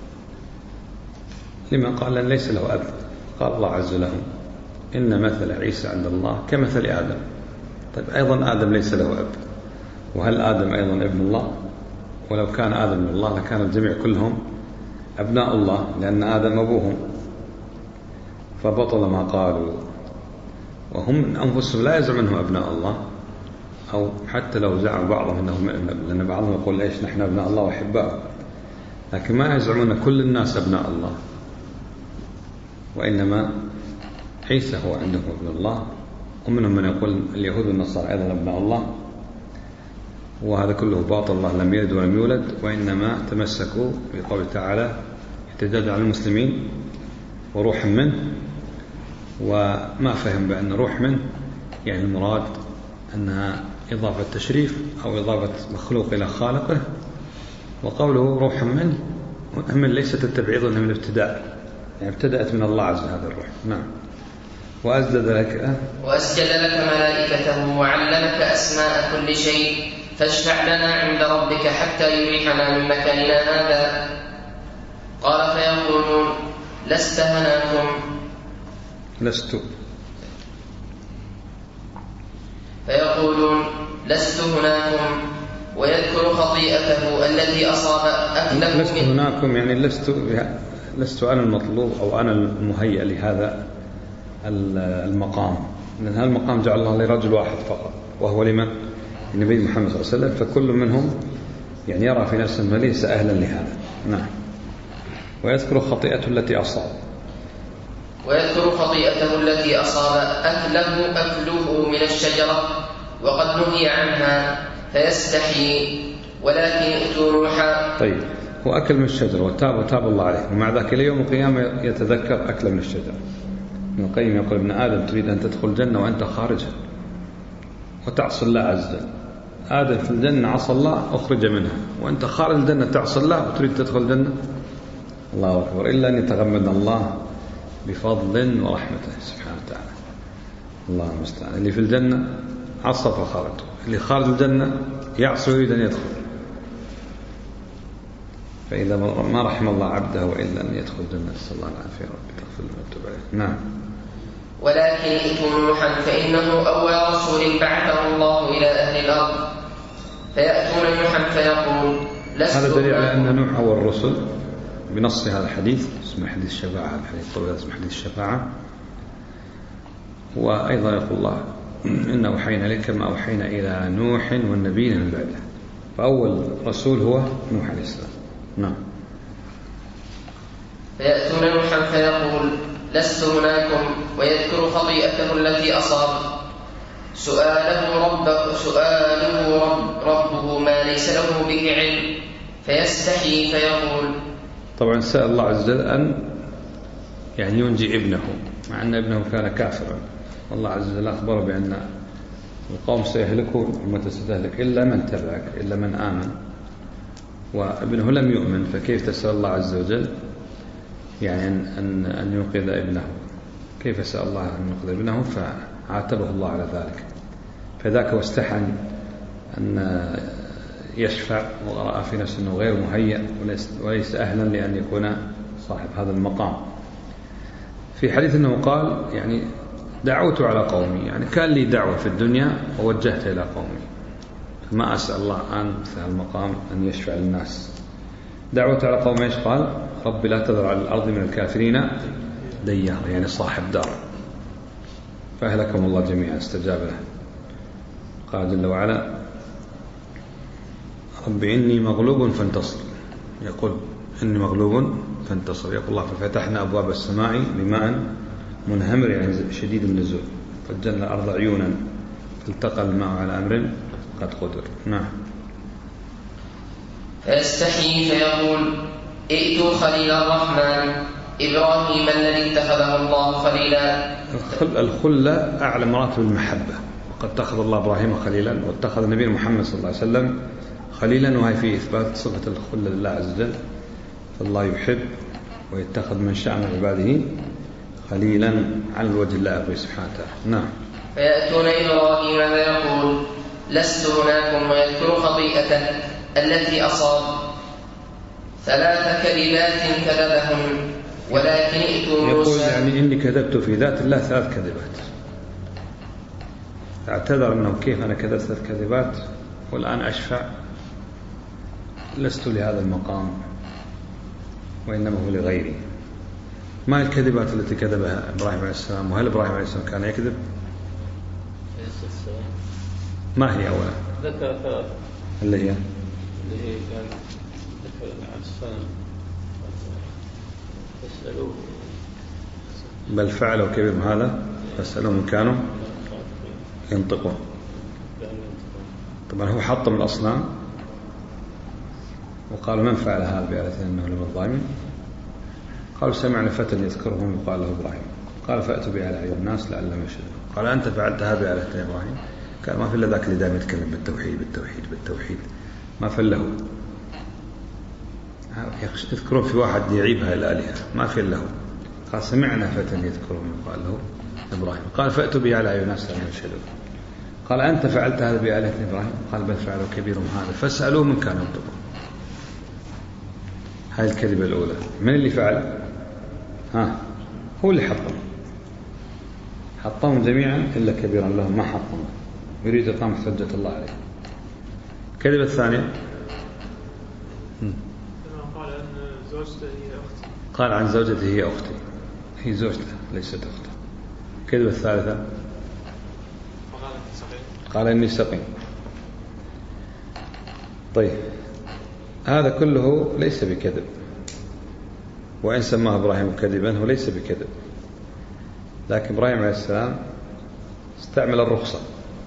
لمن قال أن ليس له أب قال الله عز وجل إن مثل عيسى عند الله كمثل آدم. طيب أيضا آدم ليس له أب وهل آدم أيضا ابن الله؟ ولو كان آدم ابن الله لكان الجميع كلهم أبناء الله لأن آدم أبوهم فبطل ما قالوا. وهم من أنفسهم لا يزعمون أنهم أبناء الله أو حتى لو زعم بعضهم أنهم لأن بعضهم يقول إيش نحن أبناء الله وأحباؤه لكن ما يزعمون كل الناس أبناء الله وإنما عيسى هو عندهم ابن الله ومنهم من يقول اليهود والنصارى أيضا أبناء الله، وهذا كله باطل. الله لم يلد ولم يولد، وإنما تمسكوا بقوله تعالى احتجاج على المسلمين وروح منه، وما فهم بأن روح منه يعني المراد أنها إضافة تشريف أو إضافة مخلوق إلى خالقه، وقوله روح منه من ليست التبعيض من الابتداء، يعني ابتدأت من الله عز وجل هذا الروح. نعم. وأسجد لك ملائكته وعلمك أسماء كل شيء فاشفع لنا عند ربك حتى يريحنا من مكاننا هذا. قال فيقولون لست هناكم، فيقولون لست هناكم، ويذكر خطيئته التي أصاب أكله. لست هناكم يعني لست أنا المطلوب أو أنا المهيئ لهذا المقام، لأن هذا المقام جعل الله لرجل واحد فقط، وهو لمن؟ النبي محمد صلى الله عليه وسلم، فكل منهم يعني يرى في نفسه أنه ليس أهلا لهذا. نعم. ويذكر خطيئته التي أصاب أكله من الشجرة وقد نهي عنها فيستحي، ولكن ائتوا نوحا. طيب، هو أكل من الشجرة وتاب الله عليه، ومع ذلك اليوم القيامة يتذكر أكل من الشجرة. ابن القيم يقول ابن آدم تريد أن تدخل الجنة وأنت خارجها وتعصي الله عز وجل. آدم في الجنة عصى الله أخرج منها، وأنت خارج الجنة تعصي الله وتريد تدخل الجنة. الله أكبر. إلا أن يتغمد الله بفضل ورحمته سبحانه وتعالى. الله المستعان. اللي في الجنة عصى فخرج، اللي خارج الجنة يعصي ويريد أن يدخل. فإذا ما رحم الله عبده وإلا أن يدخل الجنة، نسأل الله العافية رب تغفر له وتب عليه. نعم. ولكن ائتوا نوحا فإنه أول رسول بعثه الله إلى أهل الأرض، فيأتون نوحا فيقول هذا دليل على أن نوح أول الرسل بنص هذا الحديث، اسمه حديث الشفاعة، الحديث طويل اسمه حديث الشفاعة. وأيضا يقول الله إنا أوحينا إليك كما أوحينا إلى نوح والنبيين من بعده، فأول رسول هو نوح عليه السلام. نعم. فيأتون نوحا فيقول لست هناكم، ويذكر خطيئته التي أصاب، سؤاله ربه ما ليس له به علم، فيستحي فيقول. طبعا سأل الله عز وجل أن يعني ينجي ابنه، مع أن ابنه كان كافرا، والله عز وجل أخبر بأن القوم سيهلكون، أمة ستهلك إلا من تبعك، إلا من آمن، وابنه لم يؤمن، فكيف تسأل الله عز وجل يعني أن ينقذ ابنه؟ كيف سأل الله أن ينقذ ابنه؟ فعاتبه الله على ذلك، فذاك واستحن أن يشفع، ورأى في نفسه أنه غير مهيأ وليس أهلا لأن يكون صاحب هذا المقام. في حديث أنه قال يعني دعوت على قومي، يعني كان لي دعوة في الدنيا ووجهت إلى قومي، فما أسأل الله الآن في هذا المقام أن يشفع للناس. دعوت على قومي إيش قال؟ رب لا تذر على الأرض من الكافرين ديارا، يعني صاحب دار، فأهلكم الله جميعا، استجاب له. قال جل وعلا رب إني مغلوب فانتصر، يقول إني مغلوب فانتصر. يقول الله ففتحنا أبواب السماء بماء منهمر، يعني شديد النزول، فجعلنا الأرض عيونا فالتقى الماء على أمر قد قدر. نعم. فيستحي فيقول ائتوا خليل الرحمن إبراهيم الذي اتخذه الله خليلا. الخلة أعلى مراتب المحبة، وقد اتخذ الله إبراهيم خليلا، واتخذ النبي محمد صلى الله عليه وسلم خليلا، وهي في إثبات صفة الخلة لله عز وجل. فالله يحب ويتخذ من شاء من عباده خليلا على الوجه اللائق سبحانه وتعالى. نعم. فيأتون إبراهيم فيقول لست هناكم، ويذكر خطيئته التي أصاب، 3 كذبات كذبهم، ولكن ائتوا موسى. يقول يعني إني كذبت في ذات الله 3 كذبات، اعتذر أنه كيف أنا كذبت 3 كذبات والآن أشفع، لست لهذا المقام وإنما هو لغيري. ما الكذبات التي كذبها إبراهيم عليه السلام؟ وهل إبراهيم عليه السلام كان يكذب؟ ما هي أولا؟ ذكر 3 اللي هي كان ذكر عن الصنم فاسألوه، بل فعلوا كبيرهم هذا فاسألوه من كانوا ينطقون. طبعا هو حطم الأصنام وقال من فعل هذا بآلهتنا إنه لمن الظالمين. قالوا سمعنا فتى يذكرهم يقال له إبراهيم. قال فأتوا به على أعين الناس لعلهم يشهدون. قال أنت فعلت هذا بآلهتنا إبراهيم؟ قال ما في إلا ذاك اللي دائما يتكلم بالتوحيد بالتوحيد بالتوحيد ما فله. يذكرون في واحد يعيب هاي الآلهة ما في له. قال سمعنا فتى يذكرهم يقال له إبراهيم. قال فأتوا به على أعين الناس لعلهم يشهدون. قال أنت فعلت هذا بآلهة إبراهيم؟ قال بل فعلوا كبيرهم هذا فاسألوه من كان ينطقون. هاي الكذبة الأولى. من اللي فعل؟ هو اللي حطمهم جميعا إلا كبيرا لهم ما حطمهم، يريد إقامة حجة الله عليه. الكذبة الثانية قال أن زوجته هي أختي. قال عن زوجته هي أختي، هي زوجته ليست أخته. الكذبة الثالثة قال إني سقيم. طيب هذا كله ليس بكذب، وإن سماه إبراهيم كذبا هو ليس بكذب، لكن إبراهيم عليه السلام استعمل الرخصة،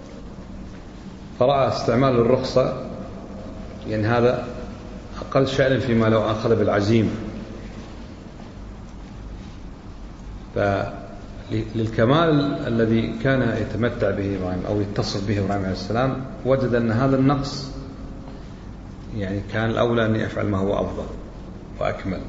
فرأى استعمال الرخصة يعني هذا أقل شأن فيما لو أخذ بالعزيمة. فللكمال الذي كان يتمتع به إبراهيم أو يتصف به إبراهيم عليه السلام وجد أن هذا النقص يعني كان الأولى أن يفعل ما هو أفضل وأكمل.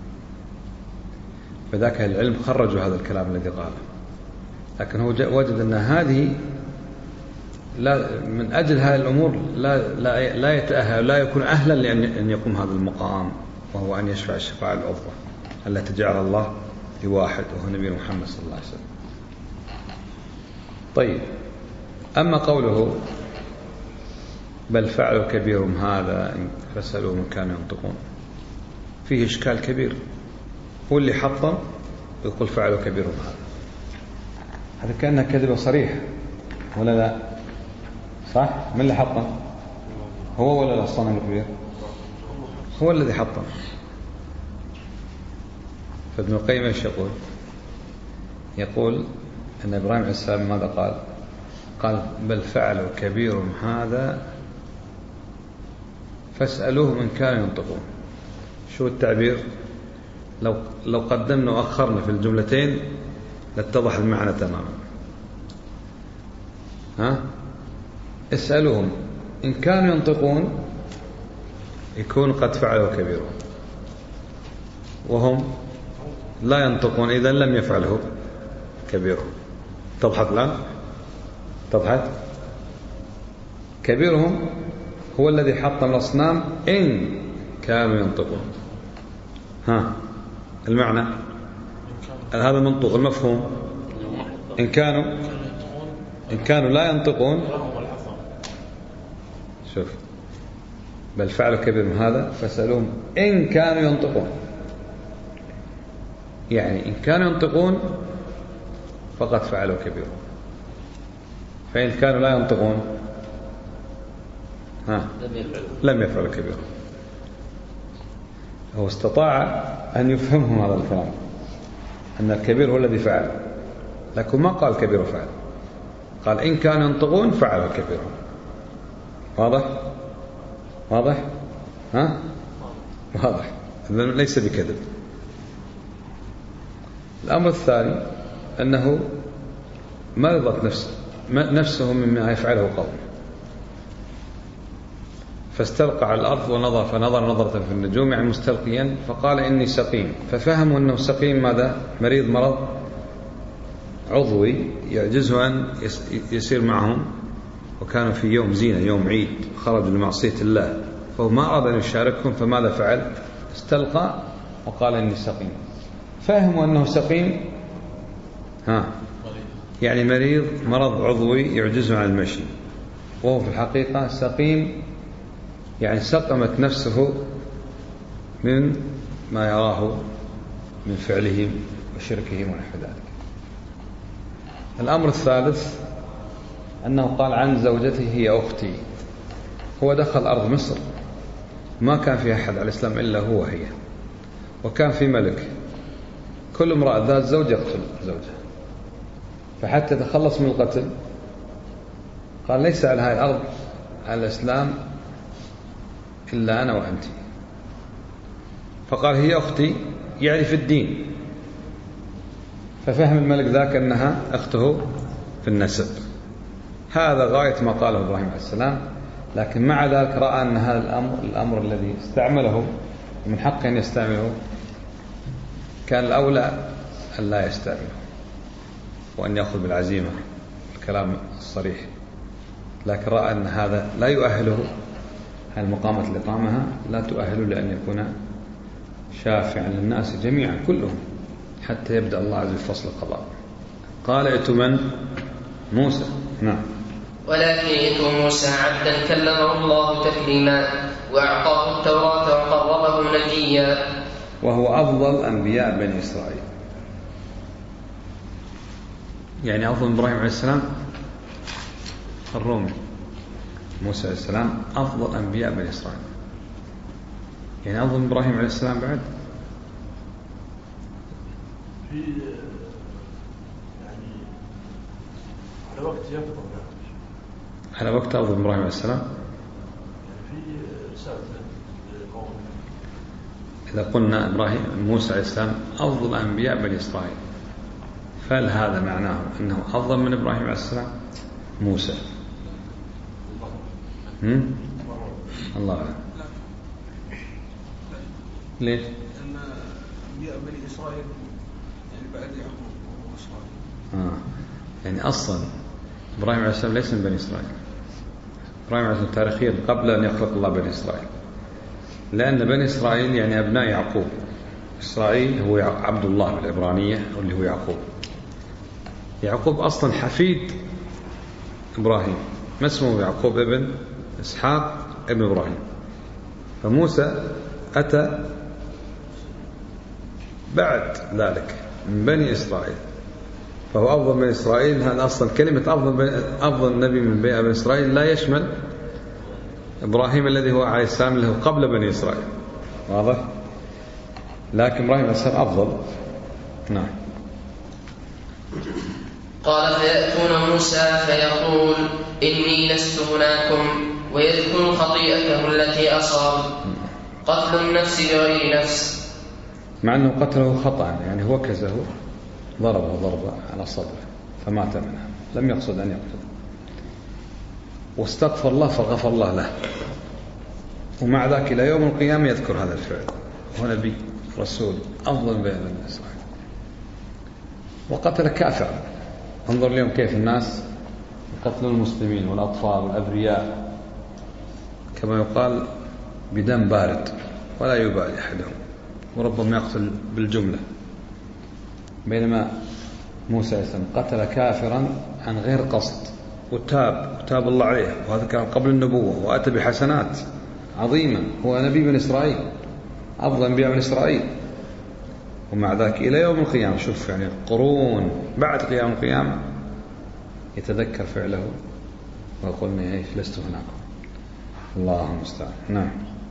فذاك العلم خرجوا هذا الكلام الذي قاله، لكن هو وجد أن هذه لا من أجل هذه الأمور لا يتأهل لا يكون أهلا لأن يقوم هذا المقام، وهو أن يشفع الشفاعة العظمى التي جعل الله لواحد وهو نبي محمد صلى الله عليه وسلم. طيب أما قوله بل فعلوا كبيرهم هذا فسألوا من كانوا ينطقون فيه إشكال كبير. هو اللي حطم يقول فعلوا كبيرهم هذا كأنها كذبة صريحة ولا لا؟ صح؟ من اللي حطم؟ هو ولا الصنم الكبير؟ هو الذي حطم. فابن القيم ايش يقول؟ يقول أن إبراهيم عليه السلام ماذا قال؟ قال بل فعلوا كبيرهم هذا فاسألوه من كانوا ينطقون. شو التعبير؟ لو قدمنا وأخرنا في الجملتين لاتضح المعنى تماما. اسألوهم إن كانوا ينطقون يكون قد فعلوا كبيرهم، وهم لا ينطقون إذن لم يفعله كبيرهم. تضحت الآن؟ تضحت؟ كبيرهم هو الذي حطم الأصنام إن كانوا ينطقون. المعنى هذا منطوق المفهوم إن كانوا لا ينطقون. شوف بل فعلوا كبيرهم هذا فسألوهم إن كانوا ينطقون، يعني إن كانوا ينطقون فقد فعلوا كبيرهم، فإن كانوا لا ينطقون لم يفعلوا كبيرهم. هو استطاع أن يفهمهم هذا الكلام أن الكبير هو الذي فعل، لكن ما قال كبير فعل، قال إن كانوا ينطقون فعلوا كبيرهم. واضح؟ واضح؟ واضح. ليس بكذب. الأمر الثاني أنه مرضت نفسه مما يفعله قومه، فاستلقى على الأرض ونظر فنظر نظرة في النجوم يعني مستلقيا فقال إني سقيم. ففهموا أنه سقيم ماذا؟ مريض مرض عضوي يعجزه أن يسير معهم، وكانوا في يوم زينة يوم عيد خرجوا لمعصية الله، فهو ما أراد أن يشاركهم. فماذا فعل؟ استلقى وقال إني سقيم. فهموا أنه سقيم يعني مريض مرض عضوي يعجزه عن المشي، وهو في الحقيقة سقيم يعني سقمت نفسه من ما يراه من فعلهم وشركهم ونحو ذلك. الأمر الثالث أنه قال عن زوجته هي أختي. هو دخل أرض مصر ما كان في أحد على الإسلام إلا هو هي، وكان في ملك كل امرأة ذات زوج يقتل زوجها، فحتى يتخلص من القتل قال ليس على هذه الأرض على الإسلام إلا أنا وأنت. فقال هي أختي يعني في الدين، ففهم الملك ذاك أنها أخته في النسب. هذا غاية ما قاله إبراهيم عليه السلام، لكن مع ذلك رأى أن هذا الأمر الذي استعمله ومن حقه أن يستعمله كان الأولى أن لا يستعمله وأن يأخذ بالعزيمة الكلام الصريح، لكن رأى أن هذا لا يؤهله، المقامة اللي قامها لا تؤهله لأن يكون شافعا للناس جميعا كلهم حتى يبدأ الله عز وجل فصل القضاء. قال ائتوا من؟ موسى. نعم. ولكن ائتوا موسى عبدا كلمه الله تكليما وأعطاه التوراة وقربه نجيا، وهو أفضل أنبياء بني إسرائيل. يعني أفضل إبراهيم عليه السلام الرومي، موسى عليه السلام أفضل أنبياء بني إسرائيل. يعني أفضل إبراهيم عليه السلام بعد في يعني على وقت يفضل على وقت أفضل إبراهيم عليه السلام. في رسالة قوم. إذا قلنا إبراهيم موسى عليه السلام أفضل أنبياء بني إسرائيل، فهل هذا معناه أنه أفضل من إبراهيم عليه السلام موسى؟ الله أعلم. ليش؟ لأن أنبياء بني إسرائيل يعني بعد يعقوب وإسرائيل. يعني أصلا إبراهيم عليه السلام ليس من بني إسرائيل. إبراهيم عليه السلام تاريخيا قبل أن يخلق الله بني إسرائيل، لأن بني إسرائيل يعني أبناء يعقوب. إسرائيل هو عبد الله بالعبرانية واللي هو يعقوب. يعقوب أصلا حفيد إبراهيم، ما اسمه يعقوب ابن إسحاق ابن إبراهيم. فموسى أتى بعد ذلك من بني إسرائيل، فهو أفضل من إسرائيل. هذا أصلا كلمة أفضل نبي من بني إسرائيل لا يشمل إبراهيم الذي هو عليه السلام له قبل بني إسرائيل، واضح؟ لكن إبراهيم عليه السلام أفضل. نعم. قال فيأتون موسى فيقول إني لست هناكم ويذكر خطيئته التي أصاب قتل النفس بغير نفس، مع أنه قتله خطأ، يعني هو كزه ضربه ضربة على صدره فمات منها، لم يقصد أن يقتل، واستغفر الله فغفر الله له، ومع ذلك إلى يوم القيامة يذكر هذا الفعل. هو نبي رسول أفضل بين بني إسرائيل، وقتل كافر. انظر اليوم كيف الناس يقتلون المسلمين والأطفال والأبرياء كما يقال بدم بارد ولا يبالي أحدهم، وربما يقتل بالجملة. بينما موسى عليه السلام قتل كافرا عن غير قصد وتاب الله عليه، وهذا كان قبل النبوة، وأتى بحسنات عظيمة. هو نبي من إسرائيل، أفضل أنبياء من إسرائيل، ومع ذلك إلى يوم القيامة شوف يعني قرون بعد قيام القيامة يتذكر فعله ويقول إيش لست هناكم. الله المستعان. نعم.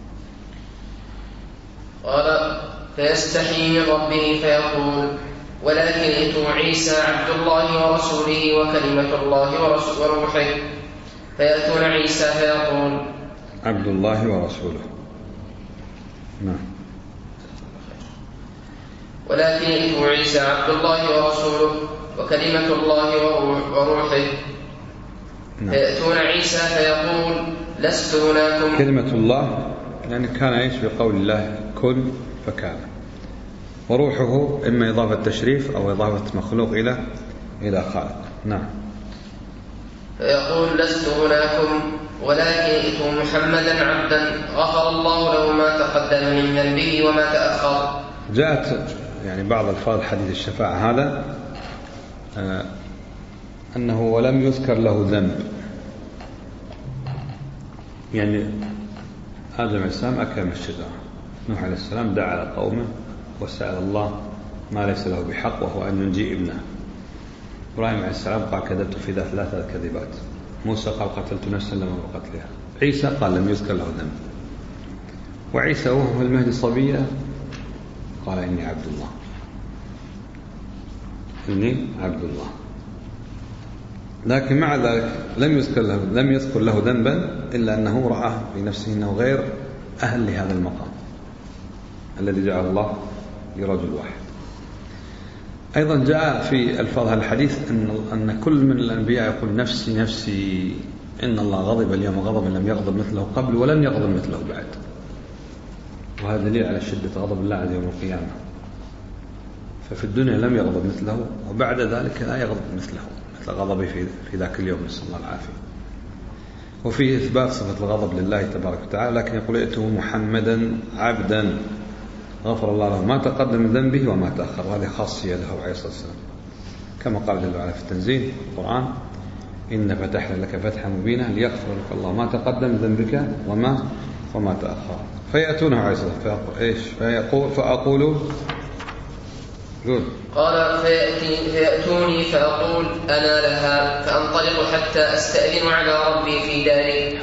قال فيستحي من ربه فيقول ولكن ائتوا عيسى عبد الله ورسوله وكلمة الله وروحه. فيأتون عيسى فيقول عبد الله ورسوله. نعم. ولكن ائتوا عيسى عبد الله ورسوله وكلمة الله وروحه. نعم. فيأتون عيسى فيقول لست هناكم. كلمة الله يعني كان يعيش بقول الله كن فكان، وروحه إما إضافة تشريف أو إضافة مخلوق إلى خالق. نعم. فيقول لست هناكم ولكن ائتوا محمدا عبدا غفر الله له ما تقدم من ذنبه وما تأخر. جاءت يعني بعض الفاظ حديث الشفاعة هذا أنه ولم يذكر له ذنب، يعني آدم عليه السلام أكل من الشجرة، نوح عليه السلام دعا على قومه وسأل الله ما ليس له بحق وهو أن ينجي ابنه. إبراهيم عليه السلام قال كذبت في ذا 3 كذبات. موسى قال قتلت نفسا لم أمر قتلها. عيسى قال لم يذكر له ذنب. وعيسى وهو المهدي صبيا قال إني عبد الله، إني عبد الله. لكن مع ذلك لم يذكر له ذنبا إلا أنه رأى في نفسه أنه غير أهل لهذا المقام الذي جعل الله لرجل واحد. أيضا جاء في ألفاظ الحديث أن كل من الأنبياء يقول نفسي نفسي، إن الله غضب اليوم غضبا لم يغضب مثله قبل ولن يغضب مثله بعد. وهذا دليل على شدة غضب الله عز وجل يوم القيامة. ففي الدنيا لم يغضب مثله، وبعد ذلك لا يغضب مثله مثل غضبه في ذاك اليوم، نسأل الله العافية. وفيه إثبات صفة الغضب لله تبارك وتعالى، لكن يقول ائتوا محمدا عبدا غفر الله له ما تقدم من ذنبه وما تأخر. هذه خاصية له عليه الصلاة والسلام، كما قال جل وعلا في التنزيل القرآن إن فتحنا لك فتحا مبينا ليغفر لك الله ما تقدم من ذنبك وما تأخر. فيأتونه عليه الصلاة والسلام فأقول قال فيأتوني فأقول أنا لها، فأنطلق حتى أستأذن على ربي في داره،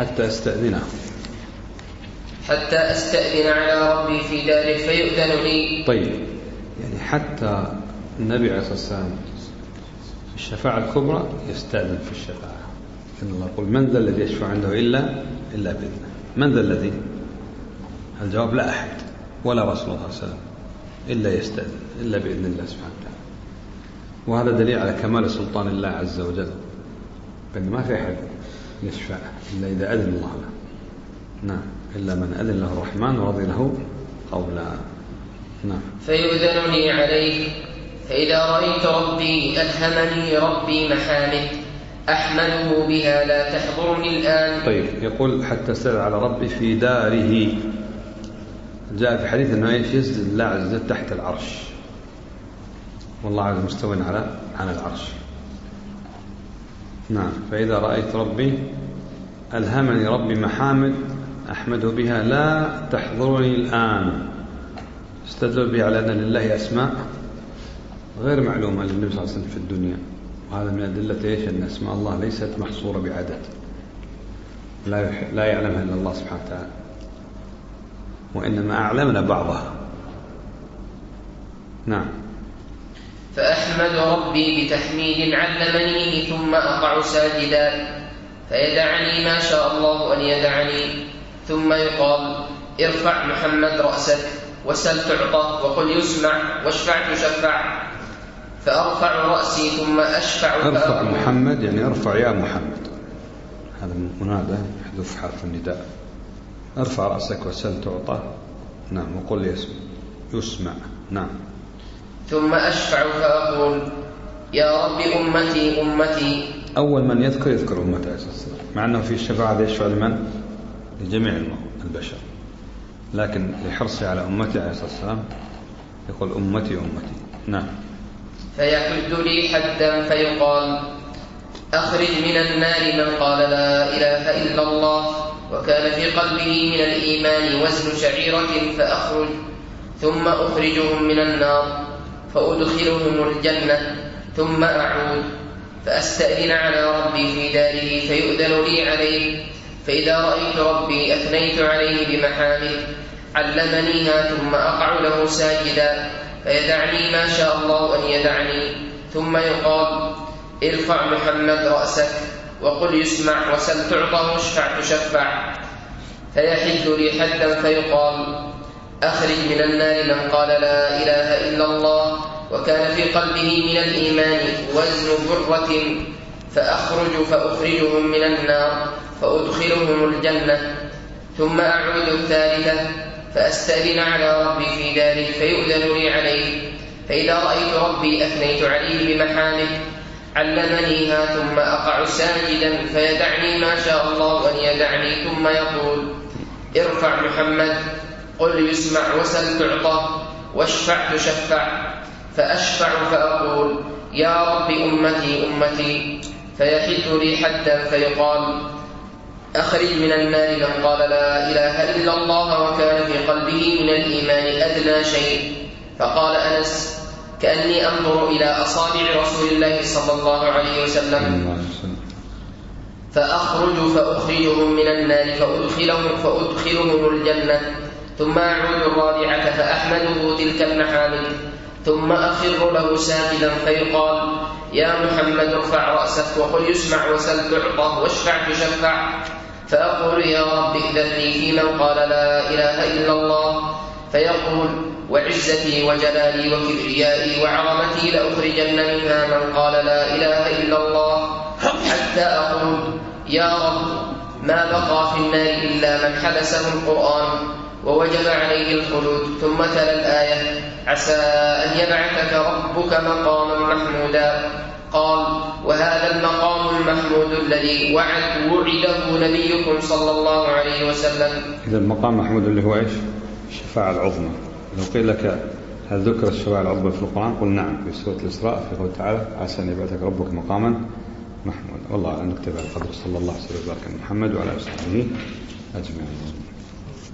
حتى أستأذن على ربي في داره فيؤذن لي. طيب، يعني حتى النبي عليه الصلاة والسلام في الشفاعة الكبرى يستأذن في الشفاعة. إن الله يقول من ذا الذي يشفع عنده إلا بإذنه. من ذا الذي؟ الجواب لا أحد ولا رسول الله صلى الله عليه وسلم إلا يستأذن إلا بإذن الله سبحانه وتعالى. وهذا دليل على كمال سلطان الله عز وجل، بأن ما في أحد يشفع إلا إذا أذن الله له. نعم، إلا من أذن له الرحمن ورضي له قولا. نعم. فيؤذن لي عليه، فإذا رأيت ربي ألهمني ربي محامد أحمده بها لا تحضرني الآن. طيب، يقول حتى استأذن على ربي في داره. جاء في حديث أنه يسجد الله عز وجل تحت العرش، والله عز وجل مستوٍ على العرش. نعم. فإذا رأيت ربي ألهمني ربي محامد أحمده بها لا تحضرني الآن. استدل به على أن لله أسماء غير معلومة للنبي صلى الله عليه وسلم في الدنيا، وهذا من أدلة أن أسماء الله ليست محصورة بعدد، لا يعلمها إلا الله سبحانه وتعالى، وإنما أعلمنا بعضها. نعم. فأحمد ربي بتحميد علمنيه ثم أقع ساجدا فيدعني ما شاء الله أن يدعني، ثم يقال ارفع محمد رأسك وسل تعطى وقل يسمع واشفع تشفع، فأرفع رأسي ثم أشفع. ارفع محمد يعني ارفع يا محمد، هذا منادى يحذف حرف النداء. ارفع رأسك وسل تعطى. نعم. وقل يسمع. نعم. ثم أشفع فأقول يا رب أمتي أمتي. أول من يذكر أمته عليه الصلاة والسلام، مع أنه في الشفاعة يشفع لمن؟ لجميع البشر، لكن لحرصه على أمته عليه الصلاة والسلام يقول أمتي أمتي. نعم. فيحد لي حدا فيقال أخرج من النار من قال لا إله إلا الله وكان في قلبه من الإيمان وزن شعيرة فأخرج، ثم أخرجهم من النار فأدخلهم الجنة، ثم أعود فأستأذن على ربي في داره فيؤذن لي عليه، فإذا رأيت ربي أثنيت عليه بمحامد علمنيها، ثم أقع له ساجدا فيدعني ما شاء الله أن يدعني، ثم يقال ارفع محمد رأسك وقل يسمع وسل تعطى واشفع تشفع، فيحد لي حدا فيقال أخرج من النار من قال لا إله إلا الله وكان في قلبه من الإيمان وزن برة، فأخرج فأخرجهم من النار فأدخلهم الجنة، ثم أعود الثالثة فأستأذن على ربي في داره فيؤذن لي عليه، فإذا رأيت ربي أثنيت عليه بمحامد علمنيها، ثم أقع ساجدا فيدعني ما شاء الله أن يدعني، ثم يقول ارفع محمد قل يسمع وسل تعطى واشفع تشفع، فأشفع فأقول يا رب أمتي أمتي، فيحد لي حدا فيقال أخرج من النار من قال لا إله إلا الله وكان في قلبه من الإيمان أدنى شيء. فقال أنس كأني أنظر إلى أصابع رسول الله صلى الله عليه وسلم، فأخرج فأخرجهم من النار فأدخلهم الجنة، ثم أعود الرابعة فأحمده تلك المحامد ثم أخر له ساجدا فيقال: يا محمد ارفع رأسك وقل يسمع وسل تعطى واشفع تشفع. فأقول: يا رب ائذن لي في من قال لا إله إلا الله. فيقول: وعزتي وجلالي وكبريائي وعظمتي لأخرجن منها من قال لا إله إلا الله. حتى أقول: يا رب ما بقى في النار إلا من حبسه القرآن ووجب عليه الخلود. ثم تلا الآية: عسى أن يبعثك ربك مقاما محمودا. قال: وهذا المقام المحمود الذي وعده نبيكم صلى الله عليه وسلم. إذا المقام محمود اللي هو إيش؟ الشفاعة العظمى. لو قيل لك هل ذكر الشفاعة العظمى في القرآن؟ قل نعم، في سورة الإسراء في قوله تعالى: عسى أن يبعثك ربك مقاما محمودا. والله أعلم. نكتب على القدر. صلى الله عليه وسلم وبارك على محمد وعلى آله وصحبه أجمعين.